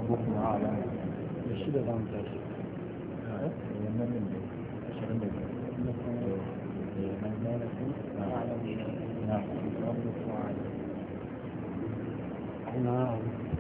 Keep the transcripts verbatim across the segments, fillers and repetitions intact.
ربكم أعلم الشيء ده عم تاش نعم ربكم أعلم نعم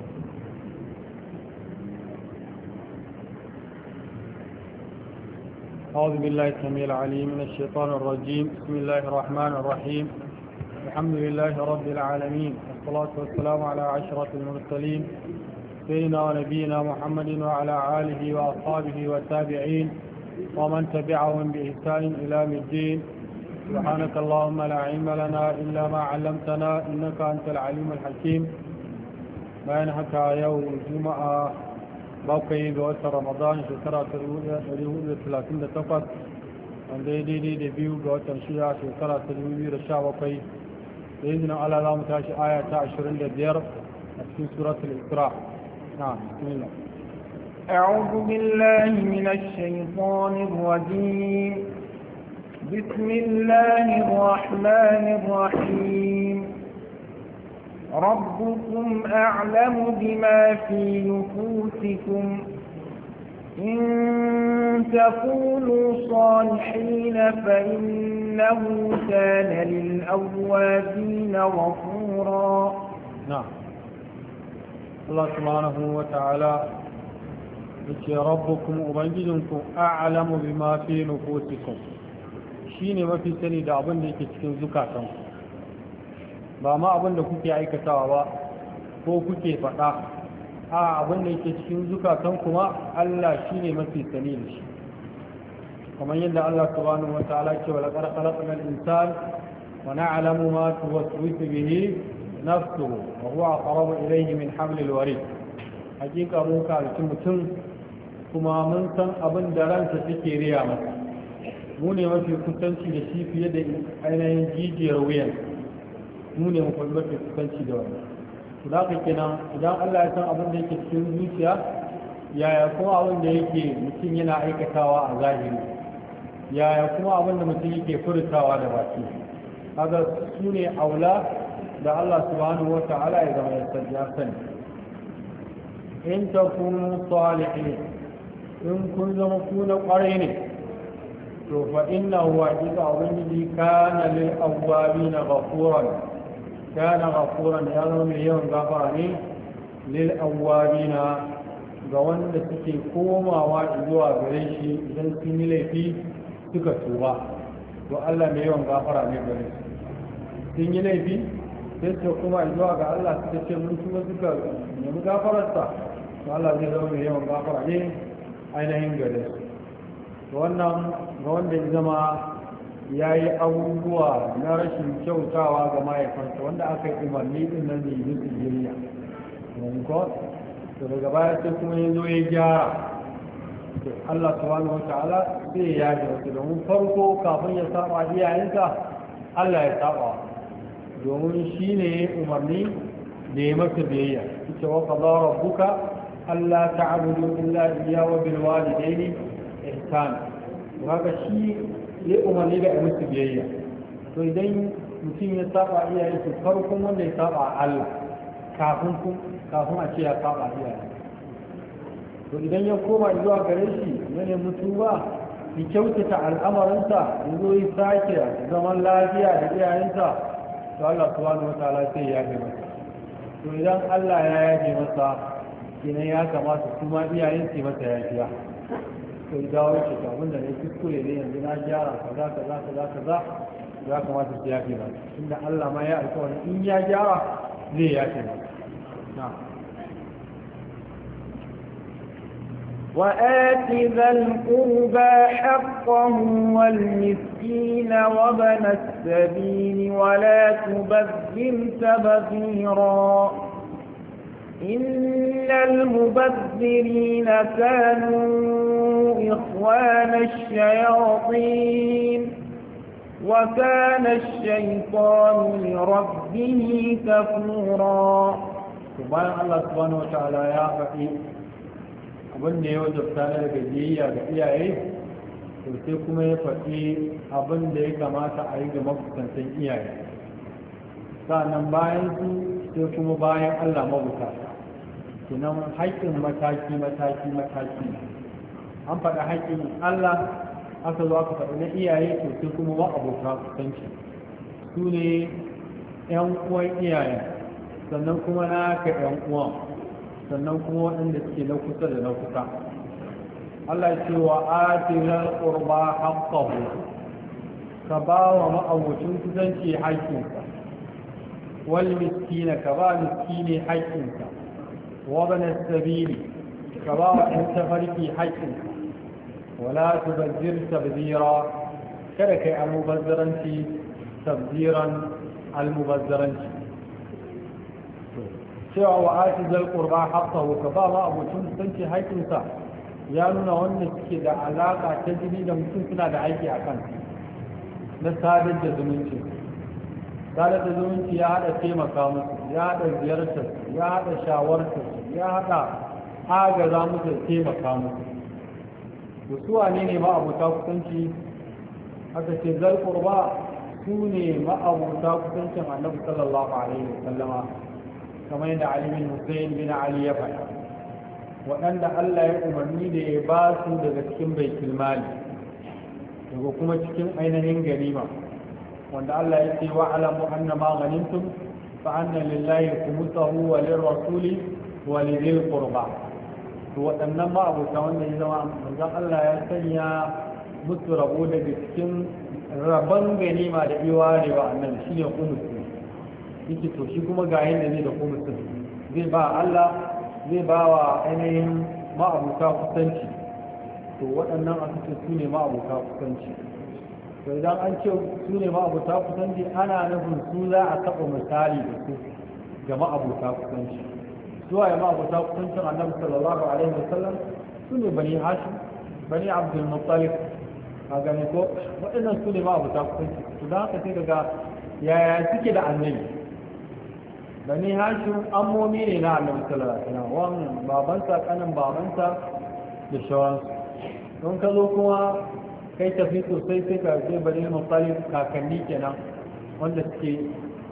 أعوذ بالله السميع العليم من الشيطان الرجيم. بسم الله الرحمن الرحيم. الحمد لله رب العالمين، والصلاة والسلام على عشرة المرسلين سيدنا ونبينا محمد وعلى آله وأصحابه والتابعين ومن تبعهم بإحسان إلى يوم الدين. سبحانك اللهم لا علم لنا إلا ما علمتنا إنك أنت العليم الحكيم. بيان حتى يوم الجمعة bakwai ga watan ramadan shekara ta dubu da talatin da takwas wanda ya daidai da biyu ga watan shida shekara ta dubu biyu da sha bakwai da izinin Allah za mu tashi aya ta ashirin da biyar a cikin suratul isra. na bismillah. أعوذ بالله من الشيطان الرجيم. بسم الله الرحمن الرحيم. ربكم أعلم بما في نفوسكم إن تكونوا صالحين فإنه كان للأوابين غفورا. نعم. الله سبحانه وتعالى يقول ربكم أبنجدكم أعلم بما في نفوسكم شيني ما في سنة دعبن لكي تكون زكاتكم ba ma abin da kuke aikatawa ba ko kuke faɗa a abin da yake cikin zukatan kuma Allah shi ne mafi sani da shi, kamar yadda Allah subhanahu wa ta'ala ce wa laqad khalaqnal insana wa na'lamu ma tuwaswisu bihi nafsuhu wa huwa aqrabu ilayhi min hablil warid. hakika mun kalci mutum kuma mun san abin da ransa take riya masa, mu ne mafi kusanci da shi fiye da ainihin jijiyar wuyan, mu ne mafi mafi kusanci da wani. za ka kenan idan Allah ya san abin da yake cikin zuciya, yaya kuma abin da yake mutum yana aikatawa a zahiri, yaya kuma abin da mutum yake furtawa da baki. kaga su ne aula da Allah subhanahu wa ta'ala ya zama ya sani. in takunu salihin, in kun zama ku na kwarai ne, to fa innahu haqiqa ubangiji kana lil awwabina ghafuran kana ghafuran ya zama mai yawan gafara ne lil awwabina ga wanda suke komawa zuwa gare shi idan sun yi laifi suka tuba. to Allah mai yawan gafara ne gare su, sun yi laifi sai su kuma zuwa ga Allah suka ce mun tuba suka nemi gafararsa, to Allah zai zama mai yawan gafara ne ainihin gare su. to wannan ga wanda ya zama ya yi abubuwa na rashin kyautawa ga mahaifansa wanda aka yi umarni din nan ne yin biyayya ko to daga baya sai kuma ya zo ya gyara, to Allah subhanahu wataala sai ya ji wasu, domin farko kafin ya saba iyayensa Allah ya saba, domin shi ne ya umarni da ya masa biyayya. ita wa qada rabbuka alla ta'budu illa iyyahu wa bil walidayni ihsana. kaga shi ya umarni da musu biyayya. to idan mutum ya saba iyaye su farkon wanda ya saba Allah kafin kafin a ce ya saba iyaye, to idan ya koma zuwa gare shi ya nemi tuba ya kyautata al'amarinsa ya zo ya sake zaman lafiya da iyayensa, to Allah subhanahu wataala sai ya yafe masa. to idan Allah ya yafe masa kenan ya kamata kuma iyayen su masa yafiya. to dawo ce ta abinda ne kuskure ne yanzu na gyara kaza kaza kaza kaza ya kamata su yafe ba, inda Allah ma ya alƙawari in ya gyara zai yafe ba. na وآت ذا القربى حقه والمسكين وابن السبيل ولا تبذر تبذيرا إن المبذرين كانوا إخوان الشياطين وكان الشيطان لربه كفورا. سبحان الله سبحانه وتعالى يا فقي abin da ya wajabta na daga biyayya ga iyaye, to sai kuma ya faɗi abin da ya kamata a yi ga makusantan iyaye, sannan bayan su sai kuma bayan Allah mabuta. kinan haƙƙin mataki mataki mataki an faɗa haƙƙin Allah aka zo aka faɗi na iyaye to sai kuma wa abota kusanci su ne ƴan uwan iyayen sannan kuma na ka ƴan uwan sannan kuma waɗanda suke na kusa da na kusa Allah ya ce wa atilal qurba haqqahu ka ba wa ma'abocin kusanci haƙƙinsa wal miskina ka ba miskini haƙƙinsa wa bana sabili ka ba wa ɗan tafarki haƙƙinsa wala tubazzir tabzira kada kai almubazzaranci tabziran almubazzaranci cewa wa atizal qurba haqqahu ka ba ma'abocin kusanci haƙƙinsa ya nuna wanda suke da alaƙa ta jini da mutum suna da aiki a kansu na sadar da zumunci sadar da zumunci ya haɗa taimaka musu ya haɗa ziyartar ya haɗa shawartar ya haɗa agaza musu da taimaka musu da su wane ne ma'abuta kusanci aka ce zal qurba su ne ma'abuta kusancin annabi sallallahu alaihi wa sallama kamar yadda Ali bin Hussein bin Ali ya faɗa waɗanda Allah ya umarni da ya ba su daga cikin baitul mali daga kuma cikin ainihin ganima wanda Allah ya ce wa alamu anna ma ghanimtum fa anna lillahi khumsahu wa lirrasuli wa lidhil qurba to waɗannan ma abuta wanda ya zama manzon Allah ya sanya musu rabo daga cikin rabon ganima da iwarewa annabi shine khumsu yake to shi kuma ga yanda ne da khumsu zai ba Allah zai ba wa ainihin ma'abuta kusanci to waɗannan a cikin su ne ma'abuta kusanci to idan an ce su ne ma'abuta kusanci ana nufin su za a taɓa misali da su ga ma'abuta kusanci su waye ma'abuta kusancin annabi sallallahu alaihi wasallam su ne bani hashim bani abdul muttalib a gane ko waɗannan su ne ma'abuta kusanci to don haka sai daga yaya suke da annabi bani hashim ammomi ne na annabi sallallahu alaihi wasallam wan babansa kanin babansa da shawansu don ka zo kuma kai tafi sosai sai ka je bani muttalib kakanni kenan wanda suke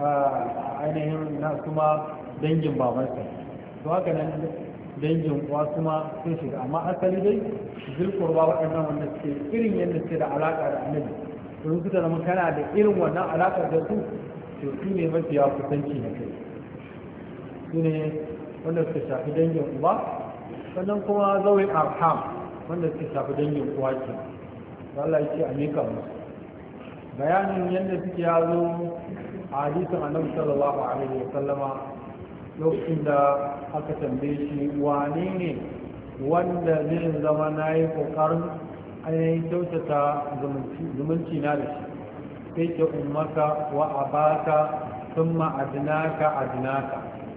ainihin na kuma dangin babansa to haka nan dangin uwa kuma sun shiga amma asali dai zulqurba waɗannan wanda suke irin yadda suke da alaka da annabi don suka zama kana da irin wannan alaka da su to su ne mafiya kusanci na kai su ne wanda suka shafi dangin uba sannan kuma zawin arham wanda suka shafi dangin uwa ke da Allah ya ce a mika musu bayanin yadda suke ya zo a hadisin annabi sallallahu alaihi wa sallama lokacin da aka tambaye shi wane ne wanda zai zama na yi kokarin ainihin kyautata zumunci na da shi sai ke ummaka wa abaka sun ma'adinaka adinaka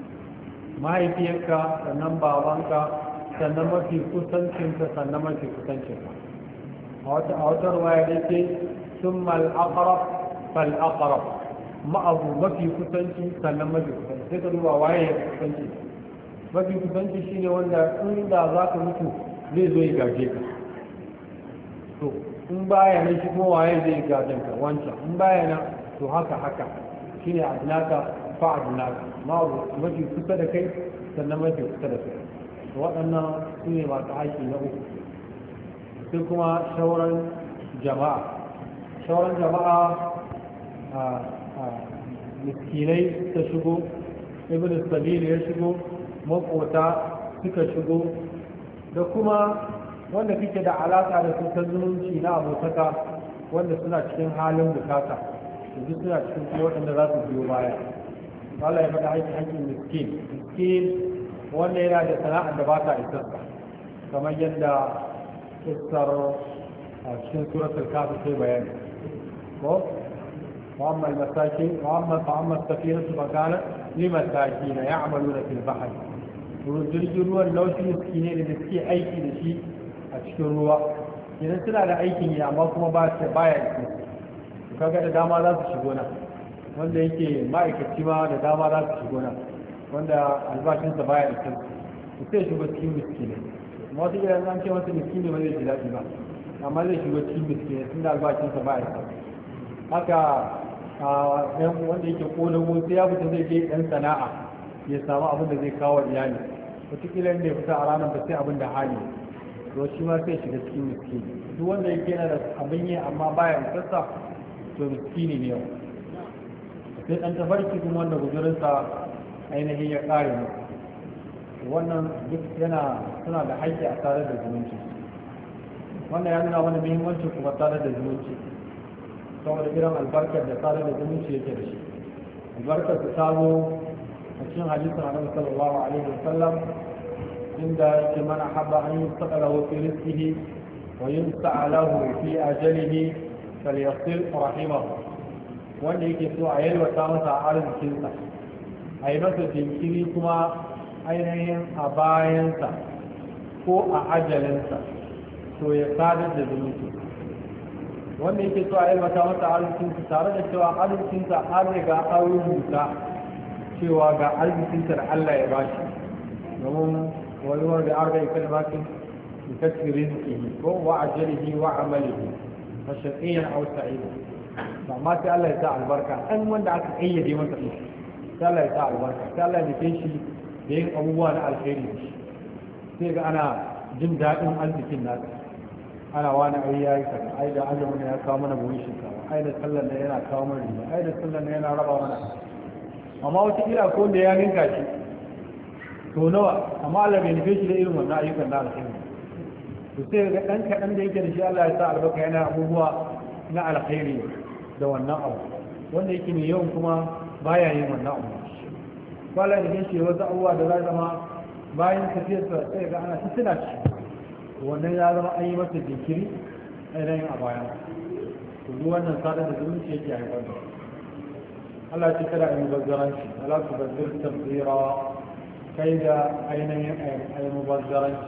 mahaifiyarka sannan babanka sannan mafi kusancinka sannan mafi kusancinka a wata ruwaya da ke sun mal'akarab fal'akarab ma'abu mafi kusanci sannan mafi kusanci sai ka duba waye ya kusanci mafi kusanci shine wanda inda za ka mutu zai zo ya gaje ka to in baya nan shi kuma waye zai gajen ka wancan in baya nan to haka haka shine adnaka fa adnaka ma'abu mafi kusa da kai sannan mafi kusa da kai waɗannan su ne masu haƙi na uku sai kuma shauran jama'a shauran jama'a a miskinai ta shigo ibn sabili ya shigo makota suka shigo da kuma wanda kake da alaka da su ta zumunci na abotaka wanda suna cikin halin bukata yanzu suna cikin kuma waɗanda za su biyo baya Allah ya faɗa haƙƙin haƙƙin miskin miskin wanda yana da sana'ar da ba ta isarsa kamar yadda isar a cikin suratul kafir sai bayani ko وأما المساكين وأما فأما السفينة فكانت لمساكين يعملون في البحر jirgin ruwan laushi miskine da suke aiki da shi a cikin ruwa idan suna da aikin yi amma kuma ba su baya isi kaga da dama za su shigo nan wanda yake ma'aikaci ma da dama za su shigo nan wanda albashinsa baya isi su sai shigo cikin miskine amma wata idan an ce masa miskine ba zai ji daɗi ba amma zai shigo cikin miskine tun da albashinsa baya isi haka wanda yake kodago sai ya fita zai je ɗan sana'a ya samu abin da zai kawo iyali wataƙila inda ya fita a ranar ba sai abin da hali to shi ma sai shiga cikin miskini duk wanda yake yana da abin yi amma baya isassa to miskini ne yau sai ɗan tafarki kuma wanda guzurinsa ainihin ya ƙare masa wannan duk yana suna da haƙƙi a tare da zumunci wannan ya nuna wani muhimmanci kuma tare da zumunci saboda irin albarkar da tare da zumunci yake da shi albarkar ta samu a cikin hadisin annabi sallallahu alaihi wasallam inda yake mana habba an yusaqa lahu fi rizqihi wa yunsa'a lahu fi ajalihi falyasil rahimahu wanda yake so a yalwata masa arzikinsa a yi masa jinkiri kuma ainihin a bayansa ko a ajalinsa to ya sadar da zumunci wanda yake so a yalwata masa arzikinsa tare da cewa arzikinsa an riga an rubuta cewa ga arzikinsa da Allah ya bashi domin wani da arga ya kalmatin da kasfi rizkihi ko wa ajalihi wa amalihi wa shaqiyan aw sa'ida amma sai Allah ya sa albarka an wanda aka kayyade masa din sai Allah ya sa albarka sai Allah ya nufe shi da yin abubuwa na alheri sai ga ana jin daɗin arzikin nasa ana wani ai ya yi kaza ai da azumin ya kawo mana buhun shinkafa ai da sallar da yana kawo mana riba ai da sallar da yana raba mana amma wata kila ko da ya ninka shi to nawa amma Allah bai nufe shi da irin wannan ayyukan na alheri to sai ga ɗan kaɗan da yake da shi Allah ya sa albarka yana abubuwa na alheri da wannan abu wanda yake mai yawan kuma baya yin wannan abu kwallon da yake wasu abubuwa da za zama bayan tafiyarsa sai ga ana tattuna ci wannan ya zama an yi masa jinkiri ainihin a bayan duk wannan sadar da zumunci yake haifar da Allah ce kada a yi mubazzaranci Allah su bazzir tafsira kai da ainihin a yi mubazzaranci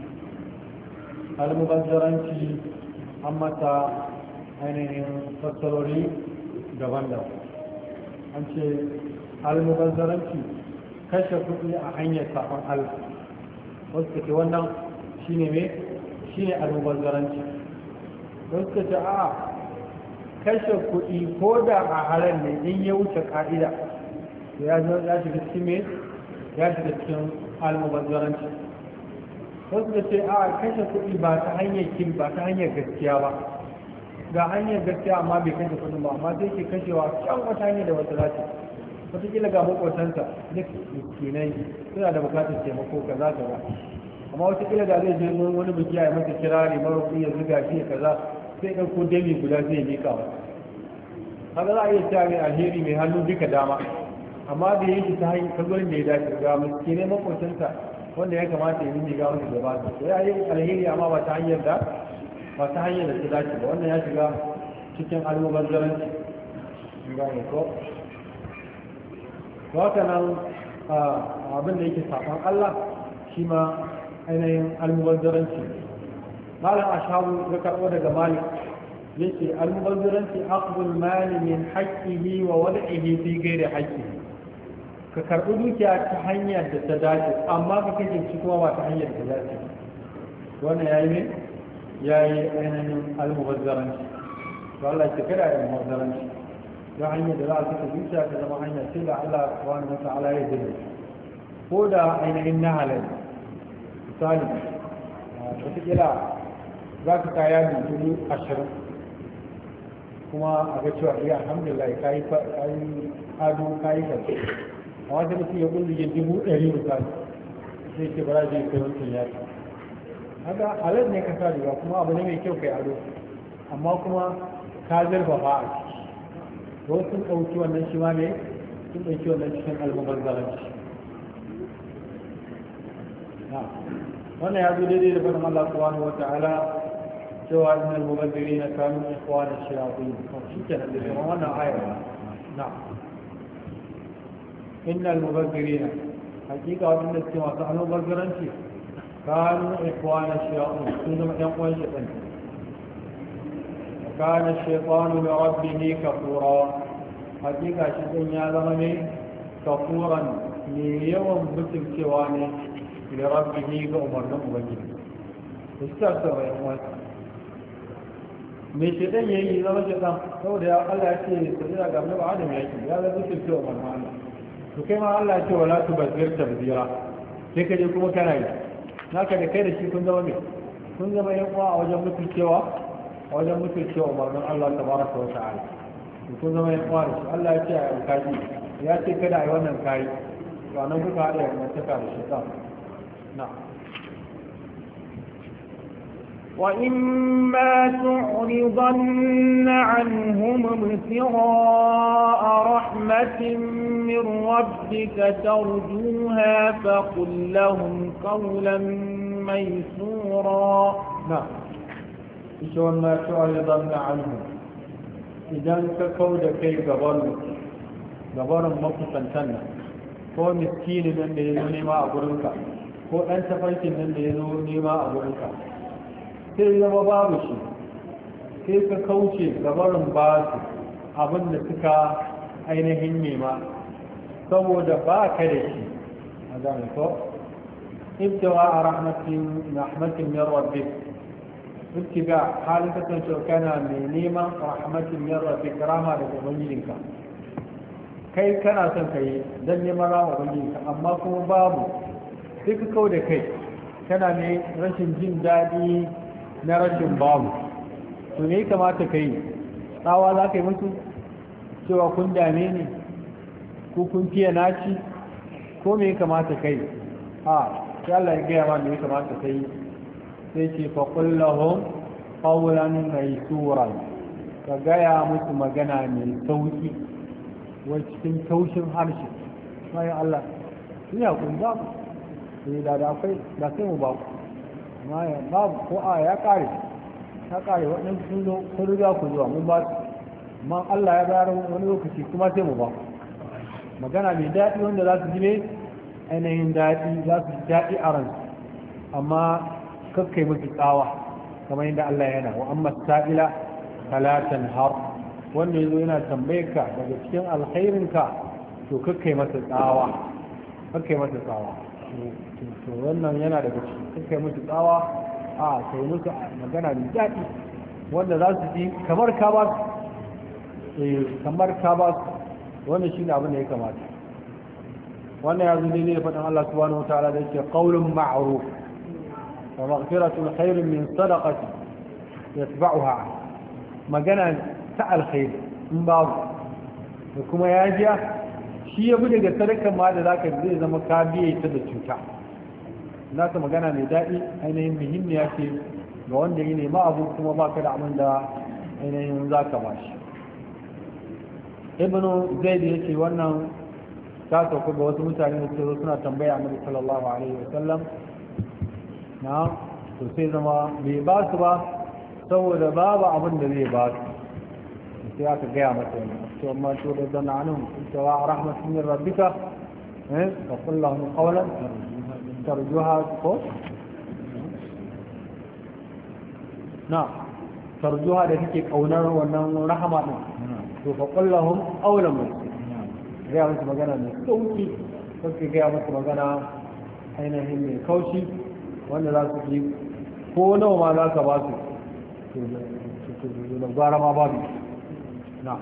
al-mubazzaranci an mata ainihin fassarori daban-daban an ce almubazzaranci kashe kuɗi a hanyar safon Allah wasu ke wannan shi ne mai shi ne almubazzaranci wasu ce a kashe kuɗi ko da a halar ne in ya wuce ƙa'ida ya shiga cikin mai ya shiga cikin almubazzaranci wasu ce a kashe kuɗi ba ta hanyar kin ba ta hanyar gaskiya ba ga hanyar gaskiya amma bai kashe kuɗin ba amma sai ke kashewa can wata hanyar da wata za ta wataƙila ga maƙotansa duk miskinai suna da buƙatar taimako kaza kaza amma wataƙila da zai je wani biki ya masa kirari mara kuɗi ya zuga shi kaza sai ɗauko dami guda zai miƙa wa haka za a iya cewa mai alheri mai hannu duka dama amma da yi shi ta hanyar kagurin da ya dace ga miskinai maƙotansa wanda ya kamata ya yi ga wani gaba da ya yi alheri amma ba ta hanyar da ba ta hanyar da ta dace ba wannan ya shiga cikin almubazzaranci gane ko haka nan abin da yake saɓon Allah shi ma ainihin almubazzaranci malam ashabu ya karɓo daga malik yake almubazzaranci aqdul mali min haqqihi wa wad'ihi fi ghairi haqqihi ka karɓi dukiya ta hanyar da ta dace amma ka kashe shi kuma ba ta hanyar da ta dace wannan yayi ne yayi ainihin almubazzaranci to Allah ya kada ya almubazzaranci ta hanyar da za a saka zuciya ta zama hanya ce da Allah subhanahu wa ta'ala ya dade ko da ainihin na halal misali wataƙila za ka kaya da dubu ashirin kuma a ga cewa iya alhamdulillah ka yi ado ka yi karfi a wata mutum ya kunzige dubu ɗari misali sai ce bara zai kai wancan yaki haka halal ne ka sa riga kuma abu ne mai kyau kai ado amma kuma ka zurfafa a ciki ko sun ɗauki wannan shi ma ne sun ɗauki wannan cikin almubazzaranci wannan ya zo daidai da faɗin Allah subhanahu wa ta'ala cewa innal mubazzirina kanu ikhwana shayatin shi kenan da kuma wannan ayar na innal mubazzirina hakika wannan suke masu almubazzaranci kanu ikhwana shayatin sun zama ɗan uwan shaytan كان الشيطان لربه كفورا حقيقة الشيطان يا زمني كفورا ليوم بسم سواني لربه بأمرنا مبجل استغفر يا أموات mai shaitan ya yi zama shaitan saboda ya Allah ya ce sajira ga annabi Adam ya yi ya zama cikin cewa manzo Allah to kai ma Allah ya ce wala tubazzir tabzira sai ka je kuma kana yi naka da kai da shi kun zama mai kun zama yan uwa a wajen mutuncewa a wajen mutuncewa umarnin Allah tabaraka wa ta'ala kun zama yan uwa da shi Allah ya ce a yi kaji ya ce kada a yi wannan kayi to anan kuka haɗa ya mantaka da shaitan na وإما تعرضن عنهم ابتغاء رحمة من ربك ترجوها فقل لهم قولا ميسورا نعم وإما تعرضن عنهم إذا ككود كي قبروا قبروا مقصنتنا ko miskini nan da ya zo nema a gurinka ko ɗan tafarkin nan da ya zo nema a gurinka sai zama babu shi sai ka kauce gabarin ba su abin da suka ainihin nema saboda ba ka da shi a zane ko ibtawa a rahmatin rahmatin min rabbik ibtiga halin kasancewa kana mai neman rahmatin min rabbik rama daga ubangijinka kai kana son ka yi don neman rama ubangijinka amma kuma babu sai ka kau da kai kana ne rashin jin daɗi na rashin babu to ne kamata ka yi tsawa za ka yi musu cewa kun dame ne ko kun fiye naci ko me kamata ka yi a shi Allah ya gaya ma me kamata ka yi sai ce fa kullahum qawlan maysura ka gaya musu magana mai sauki wa cikin taushin harshe sai Allah ina kun ba ku da da akwai da sai mu ba ku amma ya babu ko a ya kare ya kare waɗansu sun zo kun riga ku zuwa mun ba su amma Allah ya bayar wani lokaci kuma sai mu ba magana mai daɗi wanda za su ji ne ainihin daɗi za su ji daɗi a ransu amma kakkai musu tsawa kamar yadda Allah yana wa amma sa'ila talatan har wanda ya zo yana tambayar ka daga cikin alkhairinka to kakkai masa tsawa kakkai masa tsawa to wannan yana daga cikin kai musu tsawa a kai musu magana mai daɗi wanda za su ji kamar ka ba su kamar ka ba su wannan shi ne abin da ya kamata wannan ya zo daidai da faɗin Allah subhanahu wa ta'ala da yake qaulun ma'ruf wa maghfiratun khairun min sadaqati yatba'uha magana ta alkhair in babu da kuma ya jiya shi ya bi daga sadakan ma da zaka zai zama ka biye ta da cuta naka magana mai daɗi ainihin muhimmiya ce ga wanda ya nema abu kuma ba ka da abin da ainihin za ka ba shi ibnu zaid ya ce wannan ta sauka ga wasu mutane da suka suna tambaya annabi sallallahu alaihi wasallam na to sai zama bai ba su ba saboda babu abin da zai ba su sai aka gaya masa wani to amma to da zana anhum tawa rahmatun min rabbika eh fa qul lahum qawlan tarjuha ko na tarjuha da kike kaunar wannan rahama din to fa qul lahum qawlan gaya musu magana mai sauki kake gaya musu magana ainihin mai kaushi wanda za su ji ko nawa ma za ka ba su da gwara ma babu na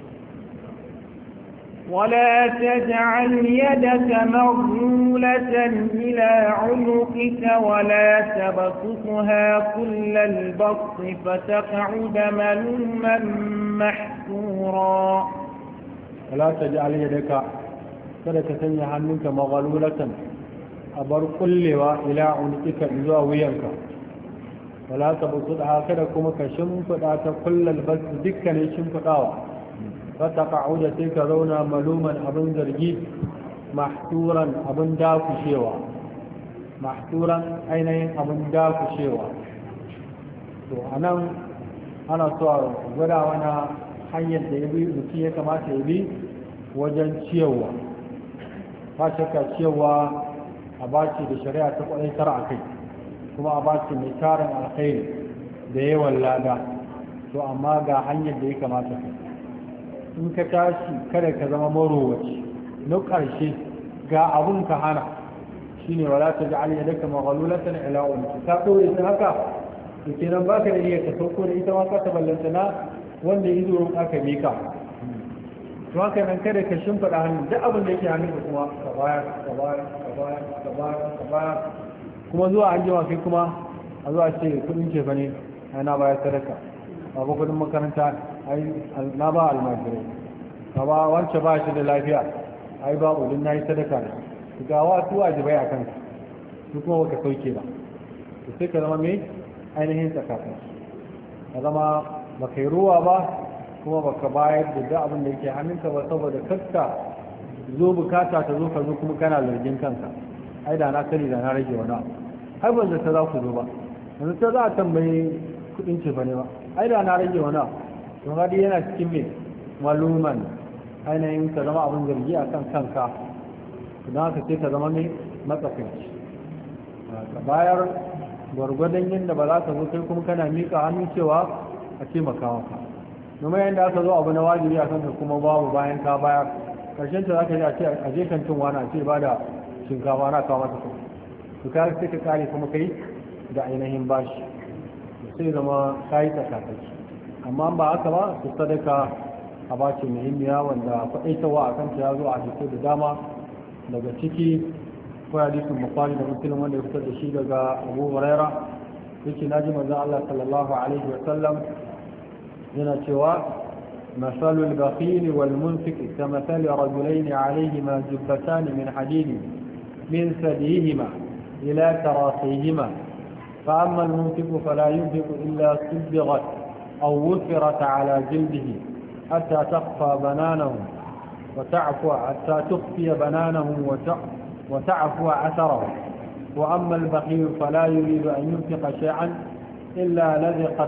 ولا تجعل يدك مغلولة إلى عنقك ولا تبسطها كل البسط فتقعد ملوما محسورا ولا تجعل يدك kada ka sanya hannunka maghlulatan a bar kullewa ila unuka zuwa wuyanka wala tabsudha kada kuma ka shimfida ta kullal bas dukkanin shimfidawa fataqa'uda sai ka zauna maluman abin zargi mahturan abin dakushewa mahturan ainihin abin dakushewa to anan ana so a gwada wani hanyar da ya bi mutum ya kamata ya bi wajen ciyarwa ba shakka ciyarwa a baci da shari'a ta kwadaitar a kai kuma a baci mai tarin alkhairi da yawan lada to amma ga hanyar da ya kamata in ka tashi kada ka zama marowaci na ƙarshe ga abun ka hana shine wala ta ji aliyar daga maghalulatan ila umki ta ɗore ta haka da kenan baka da iya ka sauko da ita ma ka ta ballanta na wanda izo aka mika to haka nan kada ka shimfiɗa hannu duk abin da yake hannun ka kuma ka bayar ka bayar ka bayar ka bayar ka bayar kuma zuwa an jima kai kuma a zuwa ce kuɗin ce fa ne ai na bayar sadaka ba ba kuɗin makaranta ai na ba almajirai ba ba wance ba shi da lafiya ai ba udin na yi sadaka ne ga wasu wajibai a kanka su kuma baka sauke ba to sai ka zama mai ainihin tsakanin ka zama baka yi ruwa ba kuma baka bayar da duk abin da yake hannunka ba saboda kakka zo bukata ta zo ka zo kuma kana zargin kanka ai da na sani da na rage wani abu har ban zata za ku zo ba yanzu ta za a tambayi kudin ce ba ne ba ai da na rage wani abu don hadi yana cikin mai maluman ainihin ka zama abin zargi a kan kanka don haka sai ka zama mai matsakaici ka bayar gwargwadon yadda ba za ka zo kai kuma kana miƙa hannun cewa a taimaka maka domin yadda aka zo abu na wajibi a kanka kuma babu bayan ka bayar karshen ta za ka yi a ce a je kan cin wani a ce ba da shinkafa na kawo mata kuma to ka sai ka kare kuma kai da ainihin bashi sai zama kayi tsakatsaki amma ba haka ba su sadaka a bace muhimmiya wanda kwaɗaitawa a kanta ya zo a hadisi da dama daga ciki ko hadisin bukhari da muslim wanda ya fitar da shi daga abu huraira yake naji manzon Allah sallallahu alaihi wa sallam yana cewa مثل البخيل والمنفق كمثل رجلين عليهما جبتان من حديد من ثديهما إلى تراقيهما فأما المنفق فلا ينفق إلا صبغت أو وفرت على جلده حتى تخفى بنانه وتعفو حتى تخفي بنانه وتعفو أثره وأما البخيل فلا يريد أن ينفق شيئا إلا لذقت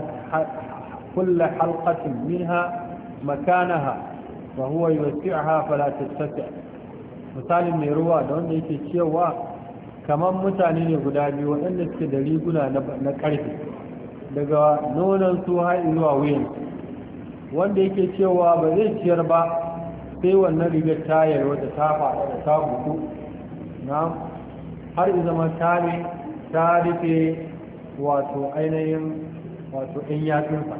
كل حلقة منها مكانها وهو يوسعها فلا تتسع مثال mai ruwa da wanda yake cewa kamar mutane ne guda biyu waɗanda suke da riguna na ƙarfe daga nonon su har zuwa wuyan wanda yake cewa ba zai ciyar ba sai wannan rigar tayar wadda ta faɗa da ta buku na har zama tare ta rufe wato ainihin wato ɗin yatsunsa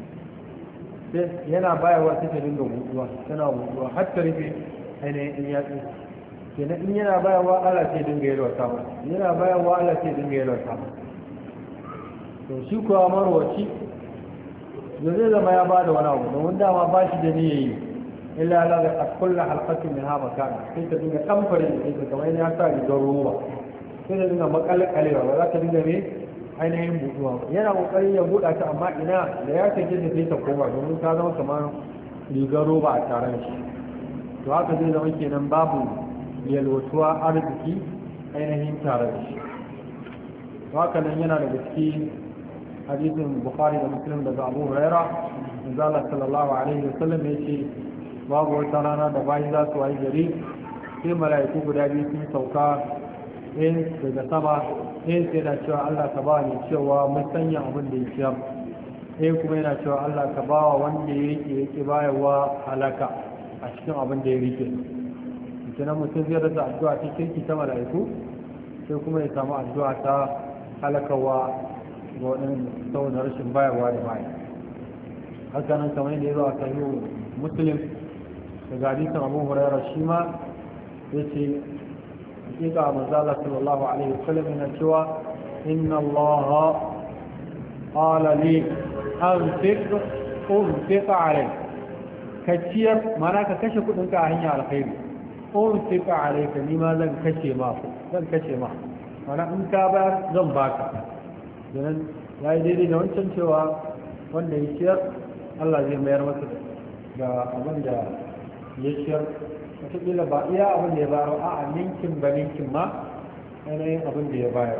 yana bayarwa ta dinga buɗuwa tana buɗuwa har ta rufe ainihin ɗin yatsunsa kenan in yana bayarwa Allah sai dinga yalwata ba yana bayarwa Allah sai dinga yalwata ba to shi kuwa marwaci da zai zama ya bada wani abu domin dama ba shi da niyya yi illa la ga kullu halqatin min ha makana sai ta dinga kamfare da ita kamar ya sa rigar roba sai ta dinga makalkalewa ba za ta dinga me ainihin buɗuwa yana kokarin ya buɗa ta amma ina da ya take da sai ta koma domin ta zama kamar rigar roba a taron shi to haka zai zama kenan babu yalwatuwa arziki ainihin tare da shi haka nan yana daga cikin hadisin bukhari da muslim daga abu huraira manzala sallallahu alaihi wasallam ya ce babu wata rana da bayi za su wayi gari sai mala'iku guda biyu sun sauka in daga sama in sai na cewa Allah ka ba ni cewa mun sanya abin da ya ciyar in kuma yana cewa Allah ka ba wa wanda ya rike yake bayarwa halaka a cikin abin da ya rike kenan mutum zai rasa addu'a ta kirki ta mala'iku sai kuma ya samu addu'a ta halakawa ga waɗanda saboda rashin bayarwa da baya haka nan kamar yadda ya zo a sahihu muslim daga hadisin abu hurairah shi ma ya ce hakika manzo Allah sallallahu alaihi wasallam yana cewa inna Allah qala li anfiq unfiq alayk ka ciyar mana ka kashe kudinka a hanyar alkhairi unfiq alayka ni ma zan kashe ma zan kashe ma mana in ka ba zan baka dan yayi daidai da wancan cewa wanda ya ciyar Allah zai mayar masa da abin da ya ciyar wataƙila ba iya abin da ya bayar a a ninkin ba ninkin ma yanayin abin da ya bayar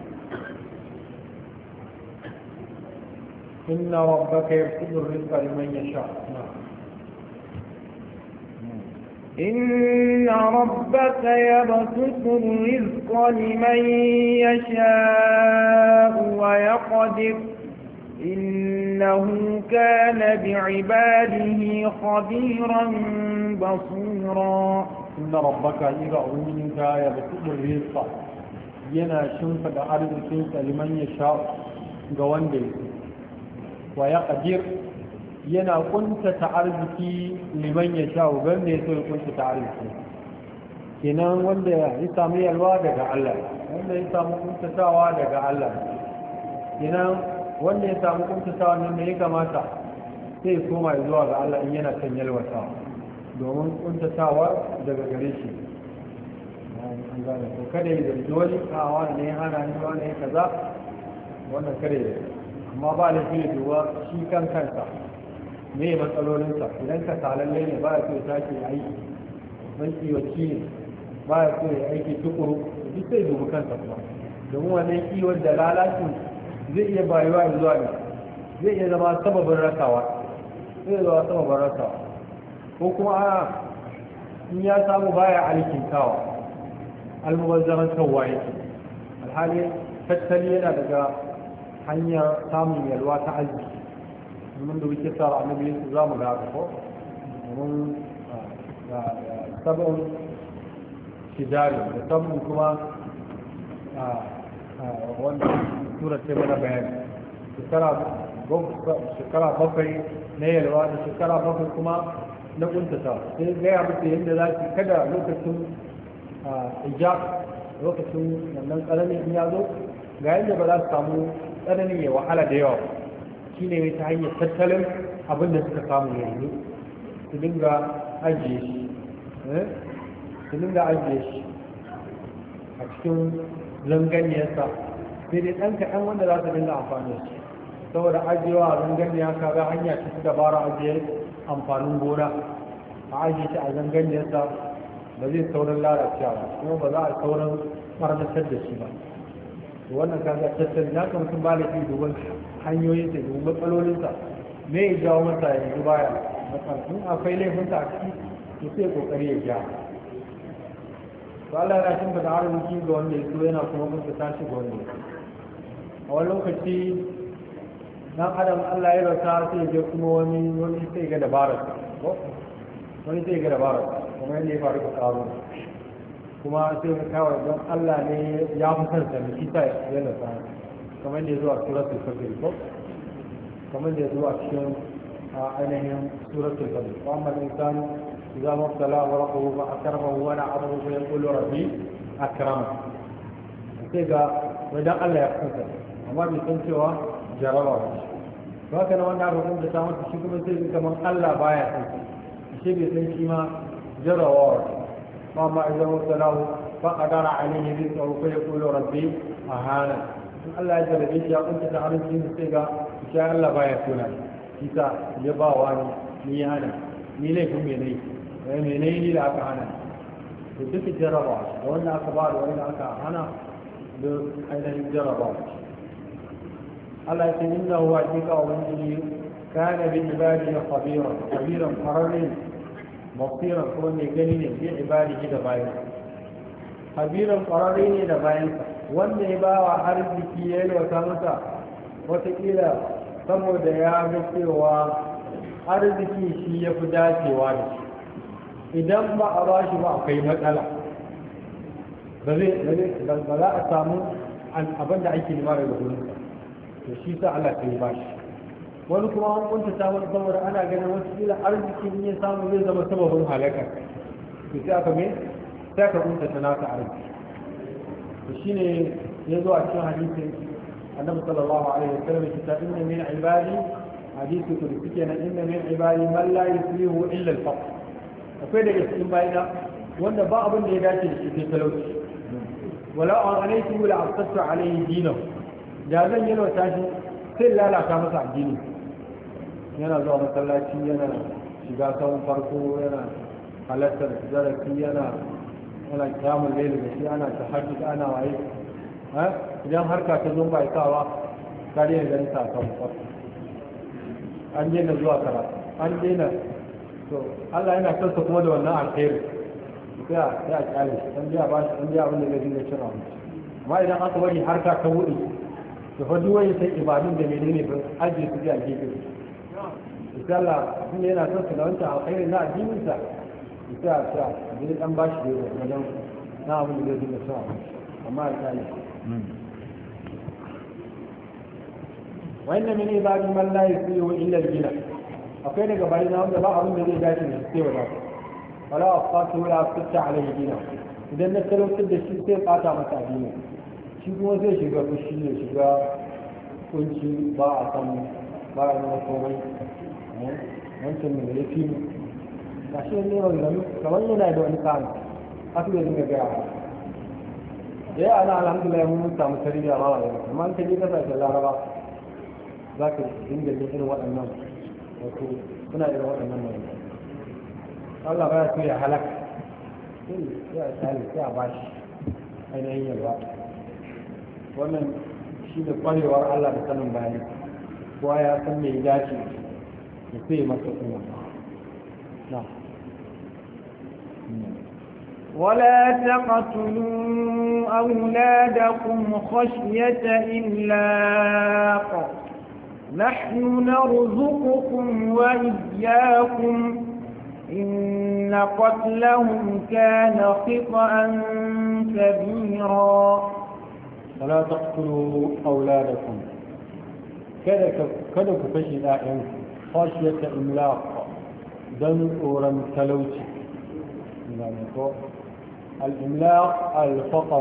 inna rabbaka yabsutu rizqa liman yasha إن ربك يبسط الرزق لمن يشاء ويقدر إنه كان بعباده خبيرا بصيرا إن ربك إذا أمنك يبسط الرزق ينا شنفة أرض شنفة لمن يشاء قوان بيت ويقدر yana kuntata arziki liman ya sha uban da ya so ya kuntata arziki kenan wanda ya samu yalwa daga Allah wanda ya samu kuntatawa daga Allah kenan wanda ya samu kuntatawa ne me ya kamata sai ya koma zuwa ga Allah in yana son yalwatawa domin kuntatawa daga gare shi an gane ko kada ya zargi wani kawa ne hana ni wani kaza wannan kada ya amma ba da fiye duwa shi kan kansa me matsalolinsa idan ka talalle ne ba ya so ya sake aiki mai kiwaci ne ba ya so ya aiki tukuru duk sai dubu kansa kuma domin wannan kiwon da lalacin zai iya bayuwa zuwa ne zai iya zama sababin rasawa zai iya zama sababin rasawa ko kuma a in ya samu baya alikin kawa almubazzaran kawwa yake alhali tattali yana daga hanyar samun yalwa ta arziki domin da wuce tsara annabi su za mu ga haka ko domin sabon shidari da sabon kuma wanda tura ce mana bayani shekara bakwai na yalwa da shekara bakwai kuma na kuntata sai gaya musu yadda za su kada lokacin ijab lokacin wannan tsananin in ya zo ga yadda ba za su samu tsananin ya wahala da yawa shi ne ta hanyar tattalin abin da suka samu yanzu su dinga ajiye shi su dinga ajiye shi a cikin zanganiyarsa sai dai ɗan kaɗan wanda za su dinga amfani da shi saboda ajiyewa a zanganiya kaga hanya ce ta dabara ajiye amfanin gona a ajiye shi a zanganiyarsa ba zai saurin lalacewa kuma ba za a saurin ɓarnatar da shi ba wannan kaga tattalin na kan mutum ba da fi duban hanyoyin da duban matsalolinsa me ya jawo masa yanzu baya matsalolin akwai laifinsa a ciki to sai kokari ya gyara to Allah ya shin da arziki ga wanda ya so yana kuma mutu tashi ga wanda ya a wani lokaci dan adam Allah ya rasa sai ya kuma wani wani sai ga dabarar ko wani sai ga dabarar kuma yadda ya faru da karo kuma sai ka kawai don Allah ne ya fi son sa shi ta yana sa kamar da ya zuwa suratul fajr ko kamar da ya zuwa cikin ainihin suratul fajr wa amma al-insan idza mabtala wa rabbuhu fa akramahu wa na'amahu fa yaqulu rabbi akrama sai ga wajen Allah ya fi son sa amma bai san cewa jaraba ba to haka na wanda aka kunta ta masa shi kuma sai kamar Allah baya son sa shi bai san shi ma jarabawa وما إذا ابتلاه فقدر عليه رزقه فيقول ربي أهانا الله جل جلاله يقول تعالى في سيغا إن شاء الله بايكونا كيسا يبا واني ni hana ni laifin mai nai mai nai ni da aka hana da duka jaraba da wanda aka ba da wanda aka hana da ainihin jaraba Allah ya ce inna huwa hakika wa wani kana bi ibadihi khabira khabiran qarrin basiran kuma mai gani ne bi ibadihi da bayan khabiran qarrin ne da bayan wanda ya ba wa arziki ya yi wata masa watakila saboda ya ga cewa arziki shi ya fi dacewa da shi idan ba a ba shi ba akwai matsala ba za a samu abin da ake nema daga gurinsa to shi sa Allah ta yi ba shi wani kuma an kunta ta wani saboda ana ganin wasu kila arziki ne samu zai zama sababin halaka to sai aka me sai aka kunta ta naka arziki to shine ya zo a cikin hadisin annabi sallallahu alaihi wasallam ya ce inna min ibadi hadisi to suke nan inna min ibadi man la yuslihu illa al-faqr akwai daga cikin bayina wanda ba abin da ya dace da shi sai talauci wala an alayhi la aqtatu alayhi dinahu da zan yi wata shi sai lalata masa addini yana zuwa masallaci yana shiga sahun farko yana halartar zarafi yana yana kyamun laili da shi ana tahajjud ana waye idan harka ta zo ba ikawa kare ya gani sakamakon an daina zuwa karatu an daina to Allah yana kansa kuma da wannan alkhairi sai a sai a kyale an biya ba shi an biya abin da zai dinga cin abinci amma idan aka bari harka ta wuce to fa duk wani sai ibadun da menene ba aje su ji a gefe insha Allah kun yana kansa da wancan alkhairi na addinin sa sai a sa a dan ba shi da wajen na abin da zai dinga cin abinci amma a kyale وإن من عباد من لا يسيء إلا الجنة akwai daga bayan na wanda ba abin da zai dace ne sai wada wala afatu wala afta alaihi dina idan na talautar da shi sai bata masa addini shi kuma zai shiga fushi ne shiga kunci ba a san ba a nuna komai wancan ne ya fi ga shi ne wanda kamar yana da wani kan haka da dinga gaya ya ana alhamdulillah mun samu tarbiyya ba wa amma ka je kasashen laraba za ka dinga jin irin waɗannan wato suna irin waɗannan mai Allah baya so ya halaka sai ya tsali sai a bashi ainihin yalwa wannan shi da kwarewar Allah da sanin bayani kowa ya san me ya dace ya sai masa kuma na ولا تقتلوا أولادكم خشية إملاق نحن نرزقكم وإياكم إن قتلهم كان خطأ كبيرا ولا تقتلوا أولادكم kada ku kashe ‘ya'yanku khashiyata imlaq don tsoron talauci الإملاق الفقر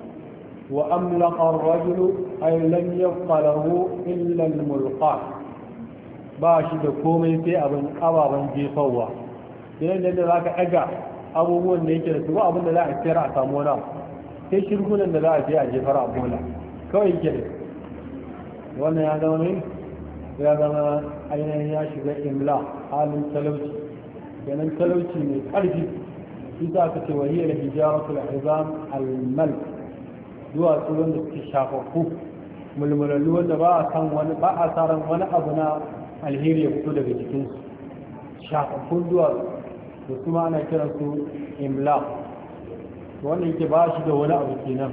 وأملق الرجل أي لم يبق له إلا الملقاة باشد كومي في أبن أبابا جيفوا لأن ذاك أجا أبو من نيكر سواء أبن لا اعتراع تامونا كي شركون أن لا أجي أجفر أبونا كوي كده وانا يا دوني يا دوني أين ياشد إملاق حال التلوشي لأن التلوشي من أرجي إذا كنت وهي الحجارة العظام الملك دوا تقولون استشافوا ململوا da ba a san wani ba a tsaron wani abu na alheri ya fito daga jikin su shafafun duwa da kuma ana kiran su imla wanda yake ba shi da wani abu kenan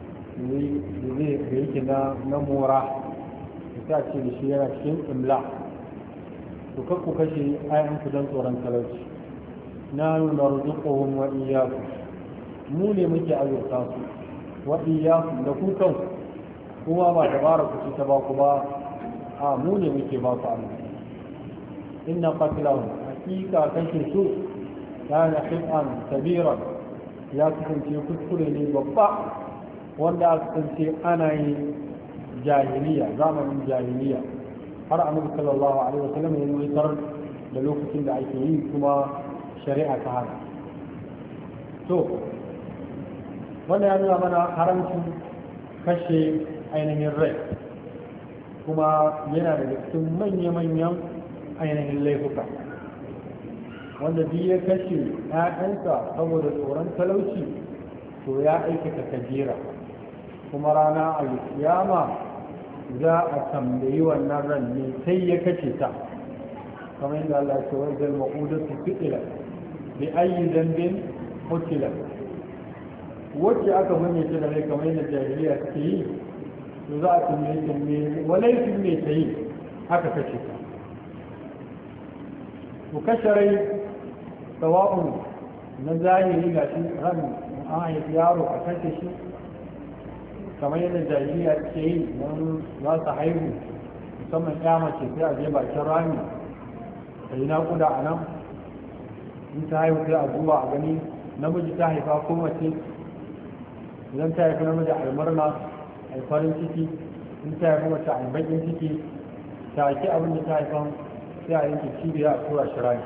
zai da yake na na mora da ta ce da shi yana cikin imla to kakku kashe ayan ku don tsoron talauci nanu narzuquhum wa iyyakum mu ne muke azurta su wa iyyakum da ku kan kuma ba dabara ku ci ta ba ku ba a mu ne muke ba ku amma inna qatlahum hakika kashe su kana khifan kabira ya kasance kuskure ne babba wanda aka kasance ana yi jahiliya zamanin jahiliya har annabi sallallahu alaihi wasallam ya yi tar da lokacin da ake yi kuma shari'a ta hana to wanda ya nuna mana haramcin kashe ainihin rai kuma yana da cikin manya-manyan ainihin laifuka wanda duk ya kashe ‘ya'yansa saboda tsoron talauci to ya aikata kabira kuma rana alkiyama za a tambayi wannan ran ne sai ya kashe ta kamar yadda Allah ya ce wa idan ma'udatu fi'ila بأي ذنب قتلت wacce aka bane ta da rai kamar yadda jahiliya suke yi to za a tunye tunye walaifin mai ta yi aka kashe ta ku kashe rai sawa'un na zahiri ga shi ran an haifi yaro a kashe shi kamar yadda jahiliya suke yi don za su haihu musamman ya mace sai a je bakin rami ta yi naƙuda a nan in ta haihu sai a duba a gani namiji ta haifa ko mace idan ta haifi namiji a murna a yi farin ciki in ta haifi mace a yi bakin ciki ta ake abin da ta haifan sai a yanke cibiya a tura shi rani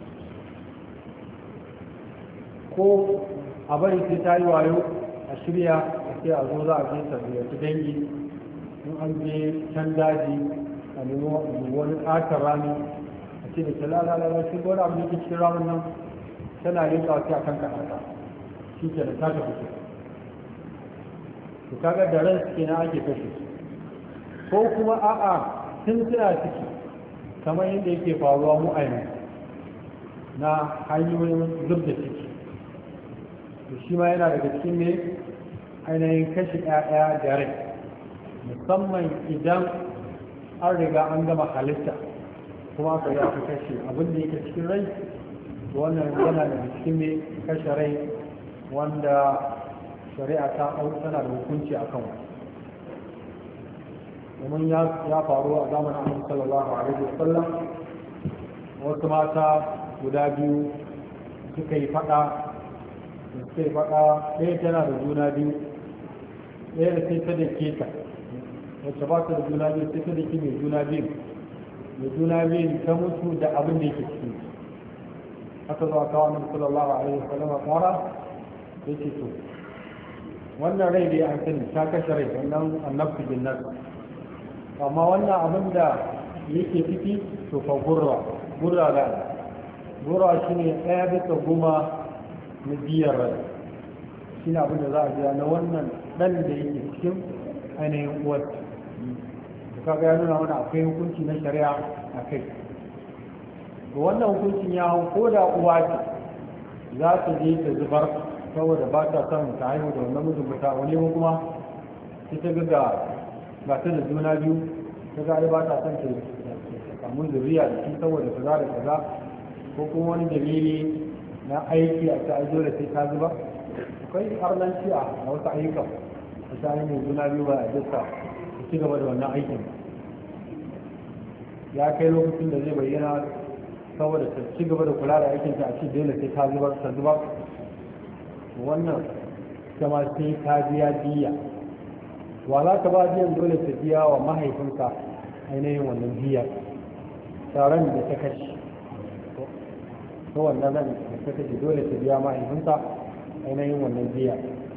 ko a bari sai ta yi wayo a shirya a sai a zo za a je tabbiyarci dangi in an je can daji a nemi wani ƙatar rami ce da talalala shi gona abin da ke cikin ramin nan tana yin tsawaki a kan kaɗa shi ke da ta tafi su kaga da ran suke na ake kashe ko kuma a'a tun suna ciki kamar yadda yake faruwa mu a yanzu na hanyoyin zub da ciki to shi ma yana daga cikin ne ainihin kashe ɗaya da rai musamman idan an riga an gama halitta kuma aka yi aka kashe abin da yake cikin rai wannan yana da cikin ne kashe rai wanda shari'a ta tana da hukunci a kan wani domin ya faru a zamanin annabi sallallahu alaihi wasallam wasu mata guda biyu suka yi fada suka yi fada ɗaya tana da juna biyu ɗaya da sai ta da keta wacce ba ta da juna biyu sai ta da ke mai juna biyu mai juna biyu ta mutu da abin da yake ciki haka zuwa kawo nan sallallahu alaihi wasallam a kara ya ce to wannan rai dai an sani ta kashe rai wannan annabtu bin nas amma wannan abin da yake ciki to fa gurra gurra da gurra shine ɗaya bisa goma na biyar rai shine abin da za a biya na wannan dan da yake cikin ainihin uwar da kaga ya nuna mana akwai hukunci na shari'a a kai da wannan hukuncin ya hau ko da uwa ce za ta je ta zubar saboda ba ta son ta haihu da wannan mijin mutu wani kuma sai ta ga ga ta da juna biyu ta ga ba ta son ta samu zuriya da shi saboda kaza da kaza ko kuma wani dalili na aiki a ta aizo da sai ta zuba akwai arnanci a wasu ayyukan a ta yi mai juna biyu ba a jista ta ci gaba da wannan aikin ya kai lokacin da zai bayyana saboda ta ci gaba da kula da aikinta a ci dole sai ta zubar ta zubar wannan kama sai ta biya diya wa za ka ba biyan dole ta biya wa mahaifinka ainihin wannan biyar taron da ta kashe ko wannan ran da ta kashe dole ta biya mahaifinka ainihin wannan biya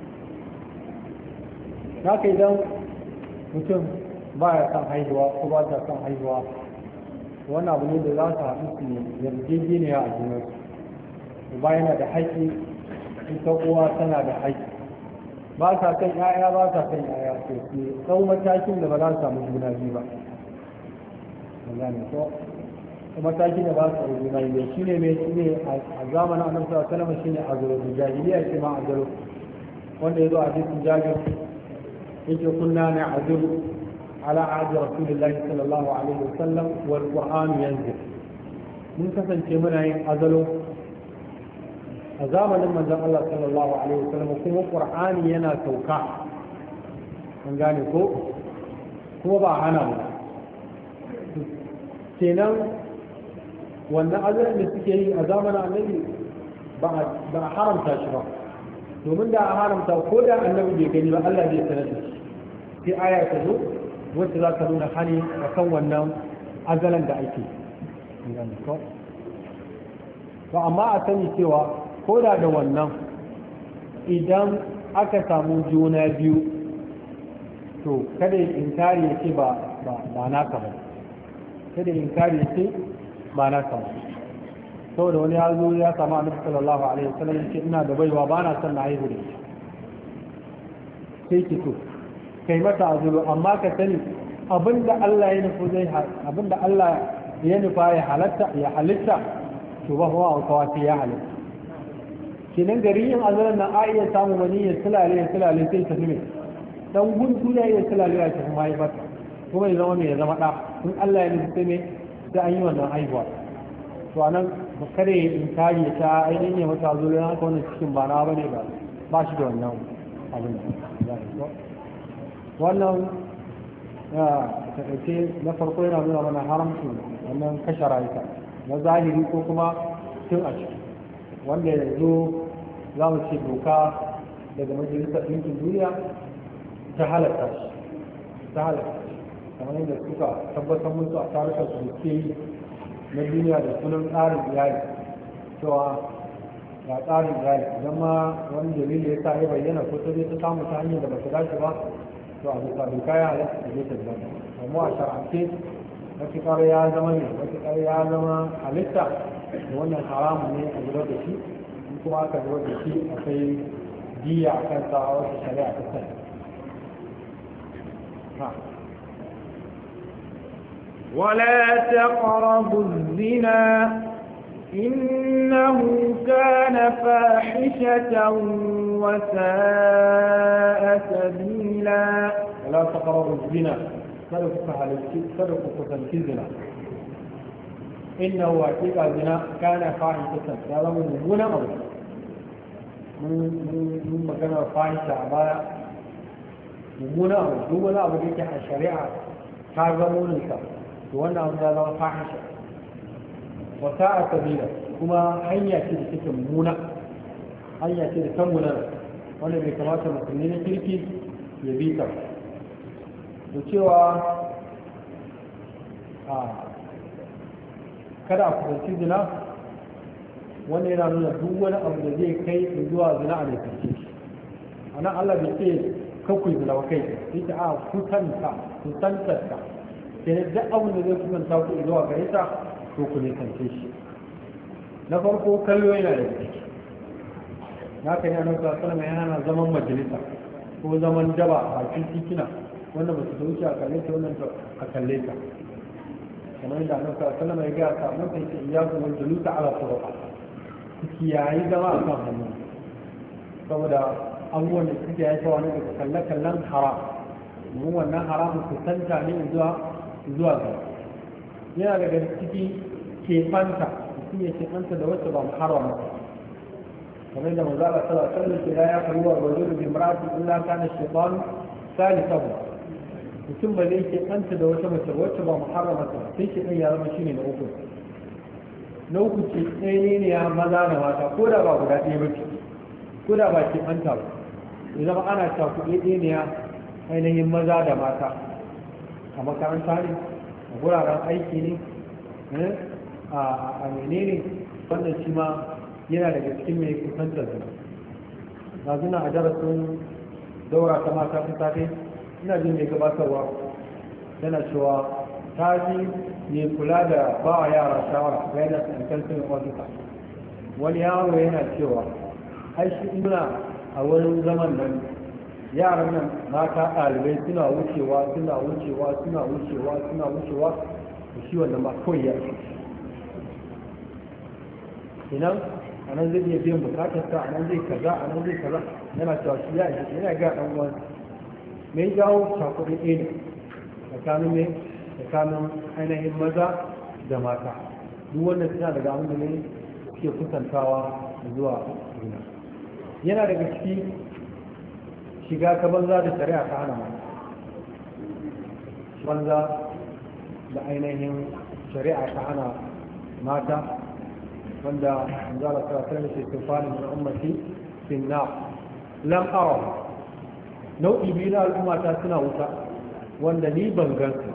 na ka idan mutum ba ya son haihuwa ko ba ta son haihuwa wannan abu ne da za su haɗu su yarjejeniya a junansu uba yana da haƙƙi ita uwa tana da haƙƙi ba sa kan ƴaƴa ba sa kan ƴaƴa to su sau matakin da ba za su samu juna biyu ba gane ko matakin da ba su samu juna biyu shi ne mai shi ne a zamanin annabi sallallahu alaihi wasallam shine azuru da jahiliya ce ma azuru wanda yazo a hadisin jabir yake kunna na azuru ala ahdi rasulillahi sallallahu alaihi wasallam wal qur'an yanzil mun kasance muna yin azalo a zamanin manzon Allah sallallahu alaihi wasallam kuma qur'ani yana sauka an gane ko kuma ba hana mu kenan wannan azalan da suke yi a zamanin annabi ba a haramta shi ba domin da a haramta ko da annabi bai gani ba Allah bai sanar da shi sai aya ta zo wacce za ta nuna hani a kan wannan azalan da ake to amma a sani cewa ko da da wannan idan aka samu juna biyu to kada inkari ya ce ba naka ba kada inkari ya ce ba naka ba saboda wani ya zo ya samu annabi sallallahu alaihi wasallam ya ce ina da baiwa ba na son na haihu da shi sai ki to kai mata azuru amma ka sani abinda Allah ya nufi zai abinda Allah ya nufa ya halatta ya halitta to ba huwa kawai ya halitta kenan gari yin azuran nan a iya samu wani ya sulale ya sulale sai ta nume dan guntu ya iya sulale ya tafi mahaifar kuma ya zama mai ya zama ɗa in Allah ya nufi sai ne da an yi wannan haihuwa to anan ba kare in kari ya ta ainihin ya mata azuran haka wannan cikin ba na bane ba ba shi da wannan abin da wannan ya takaice na farko yana nuna mana haramcin wannan kashe rayuka na zahiri ko kuma tun a ciki wanda yanzu za mu ce doka daga majalisar ɗinkin duniya ta halatta shi ta halatta shi kamar yadda suka tabbatar musu a tarukan su ke yi na duniya da sunan tsarin iyali cewa ga tsarin iyali idan ma wani dalili ya sa ya bayyana ko ta zai ta samu ta hanyar da ba ta dace ba to a bisa doka ya halatta da zai ta zama amma a shar'ance matuƙar ya zama ne matuƙar ya zama halitta da wannan haramun ne a zubar da shi in kuma aka zubar da shi akwai diya a kansa a wasu shari'a ta sani ولا تقربوا الزنا إنه كان فاحشة وساء سبيلا ولا تقربوا الزنا صدقوا كسنتي الزنا إنه حقيقة الزنا كان فاحشة هذا ممنوع أمر من مكان فاحشة عبارة ممنوع أمر دون لا أبديك الشريعة كارغمون الكلام وانا أمر فاحشة wata a sabila kuma hanya ce da take mummuna hanya ce da ta munar wanda bai kamata musulmi na kirki ya bi ta da cewa a kada a kusanci zina wanda yana nuna duk wani abu da zai kai zuwa zina a mai karshe a nan Allah bai ce kakwai zina ba kai ita a kusanta kusantar ta ke ne duk abin da zai kusanta ku zuwa gare ta to ku ne kance shi na farko kallo yana da ciki na kan yana sa sallama yana zaman majalisa ko zaman daba a bakin titina wanda ba su da wuce a kalle ta wannan a kalle ta kamar yadda annabi sallallahu alaihi wasallam ya ga ka mutum ce iyyaku wal julusa ala turuq kiyayi zama a kan hannu saboda abubuwan da suke haifawa ne daga kalle-kallen haram mu wannan haramun kusanta ne zuwa zuwa ga yana daga ciki kefanta mutum ya kefanta da wacce ba mu harama kamar yadda manzo Allah sallallahu alaihi wasallam ke da ya faru wa rajulu bi imra'ati illa kana shaytan salisahu mutum ba zai kefanta da wata mace wacce ba mu harama ta sai shi ɗan ya zama shine na uku na uku ce ɗaya ne ya maza da mata ko da ba guda ɗaya ba ce ko da ba kefanta ba ya zama ana cakuɗe ɗaya ne ya ainihin maza da mata a makaranta ne a wuraren aiki ne a menene wannan shi ma yana daga cikin mai kusantar zina na zina a darasin daura ta mata ta safe ina jin mai gabatarwa yana cewa ta ji mai kula da ba wa yara shawara ga yana tsankantin ofisa wani yaro yana cewa ai shi ina a wurin zaman nan yaran nan mata ɗalibai suna wucewa suna wucewa suna wucewa suna wucewa da shi wannan ba kawai ya ce idan a nan zai iya biyan bukatar ta a nan zai kaza a nan zai kaza yana cewa shi ya ishe yana ga ɗan uwan mai jawo cakuɗi ɗaya ne tsakanin ne tsakanin ainihin maza da mata duk wannan suna daga abin da ne suke kusantawa zuwa juna yana daga ciki shiga ta banza da shari'a ta hana mata banza da ainihin shari'a ta hana mata wanda zala ta sanar da tufani min ummati finna lam ara nau'i biyu na al'ummata suna wuta wanda ni ban gan su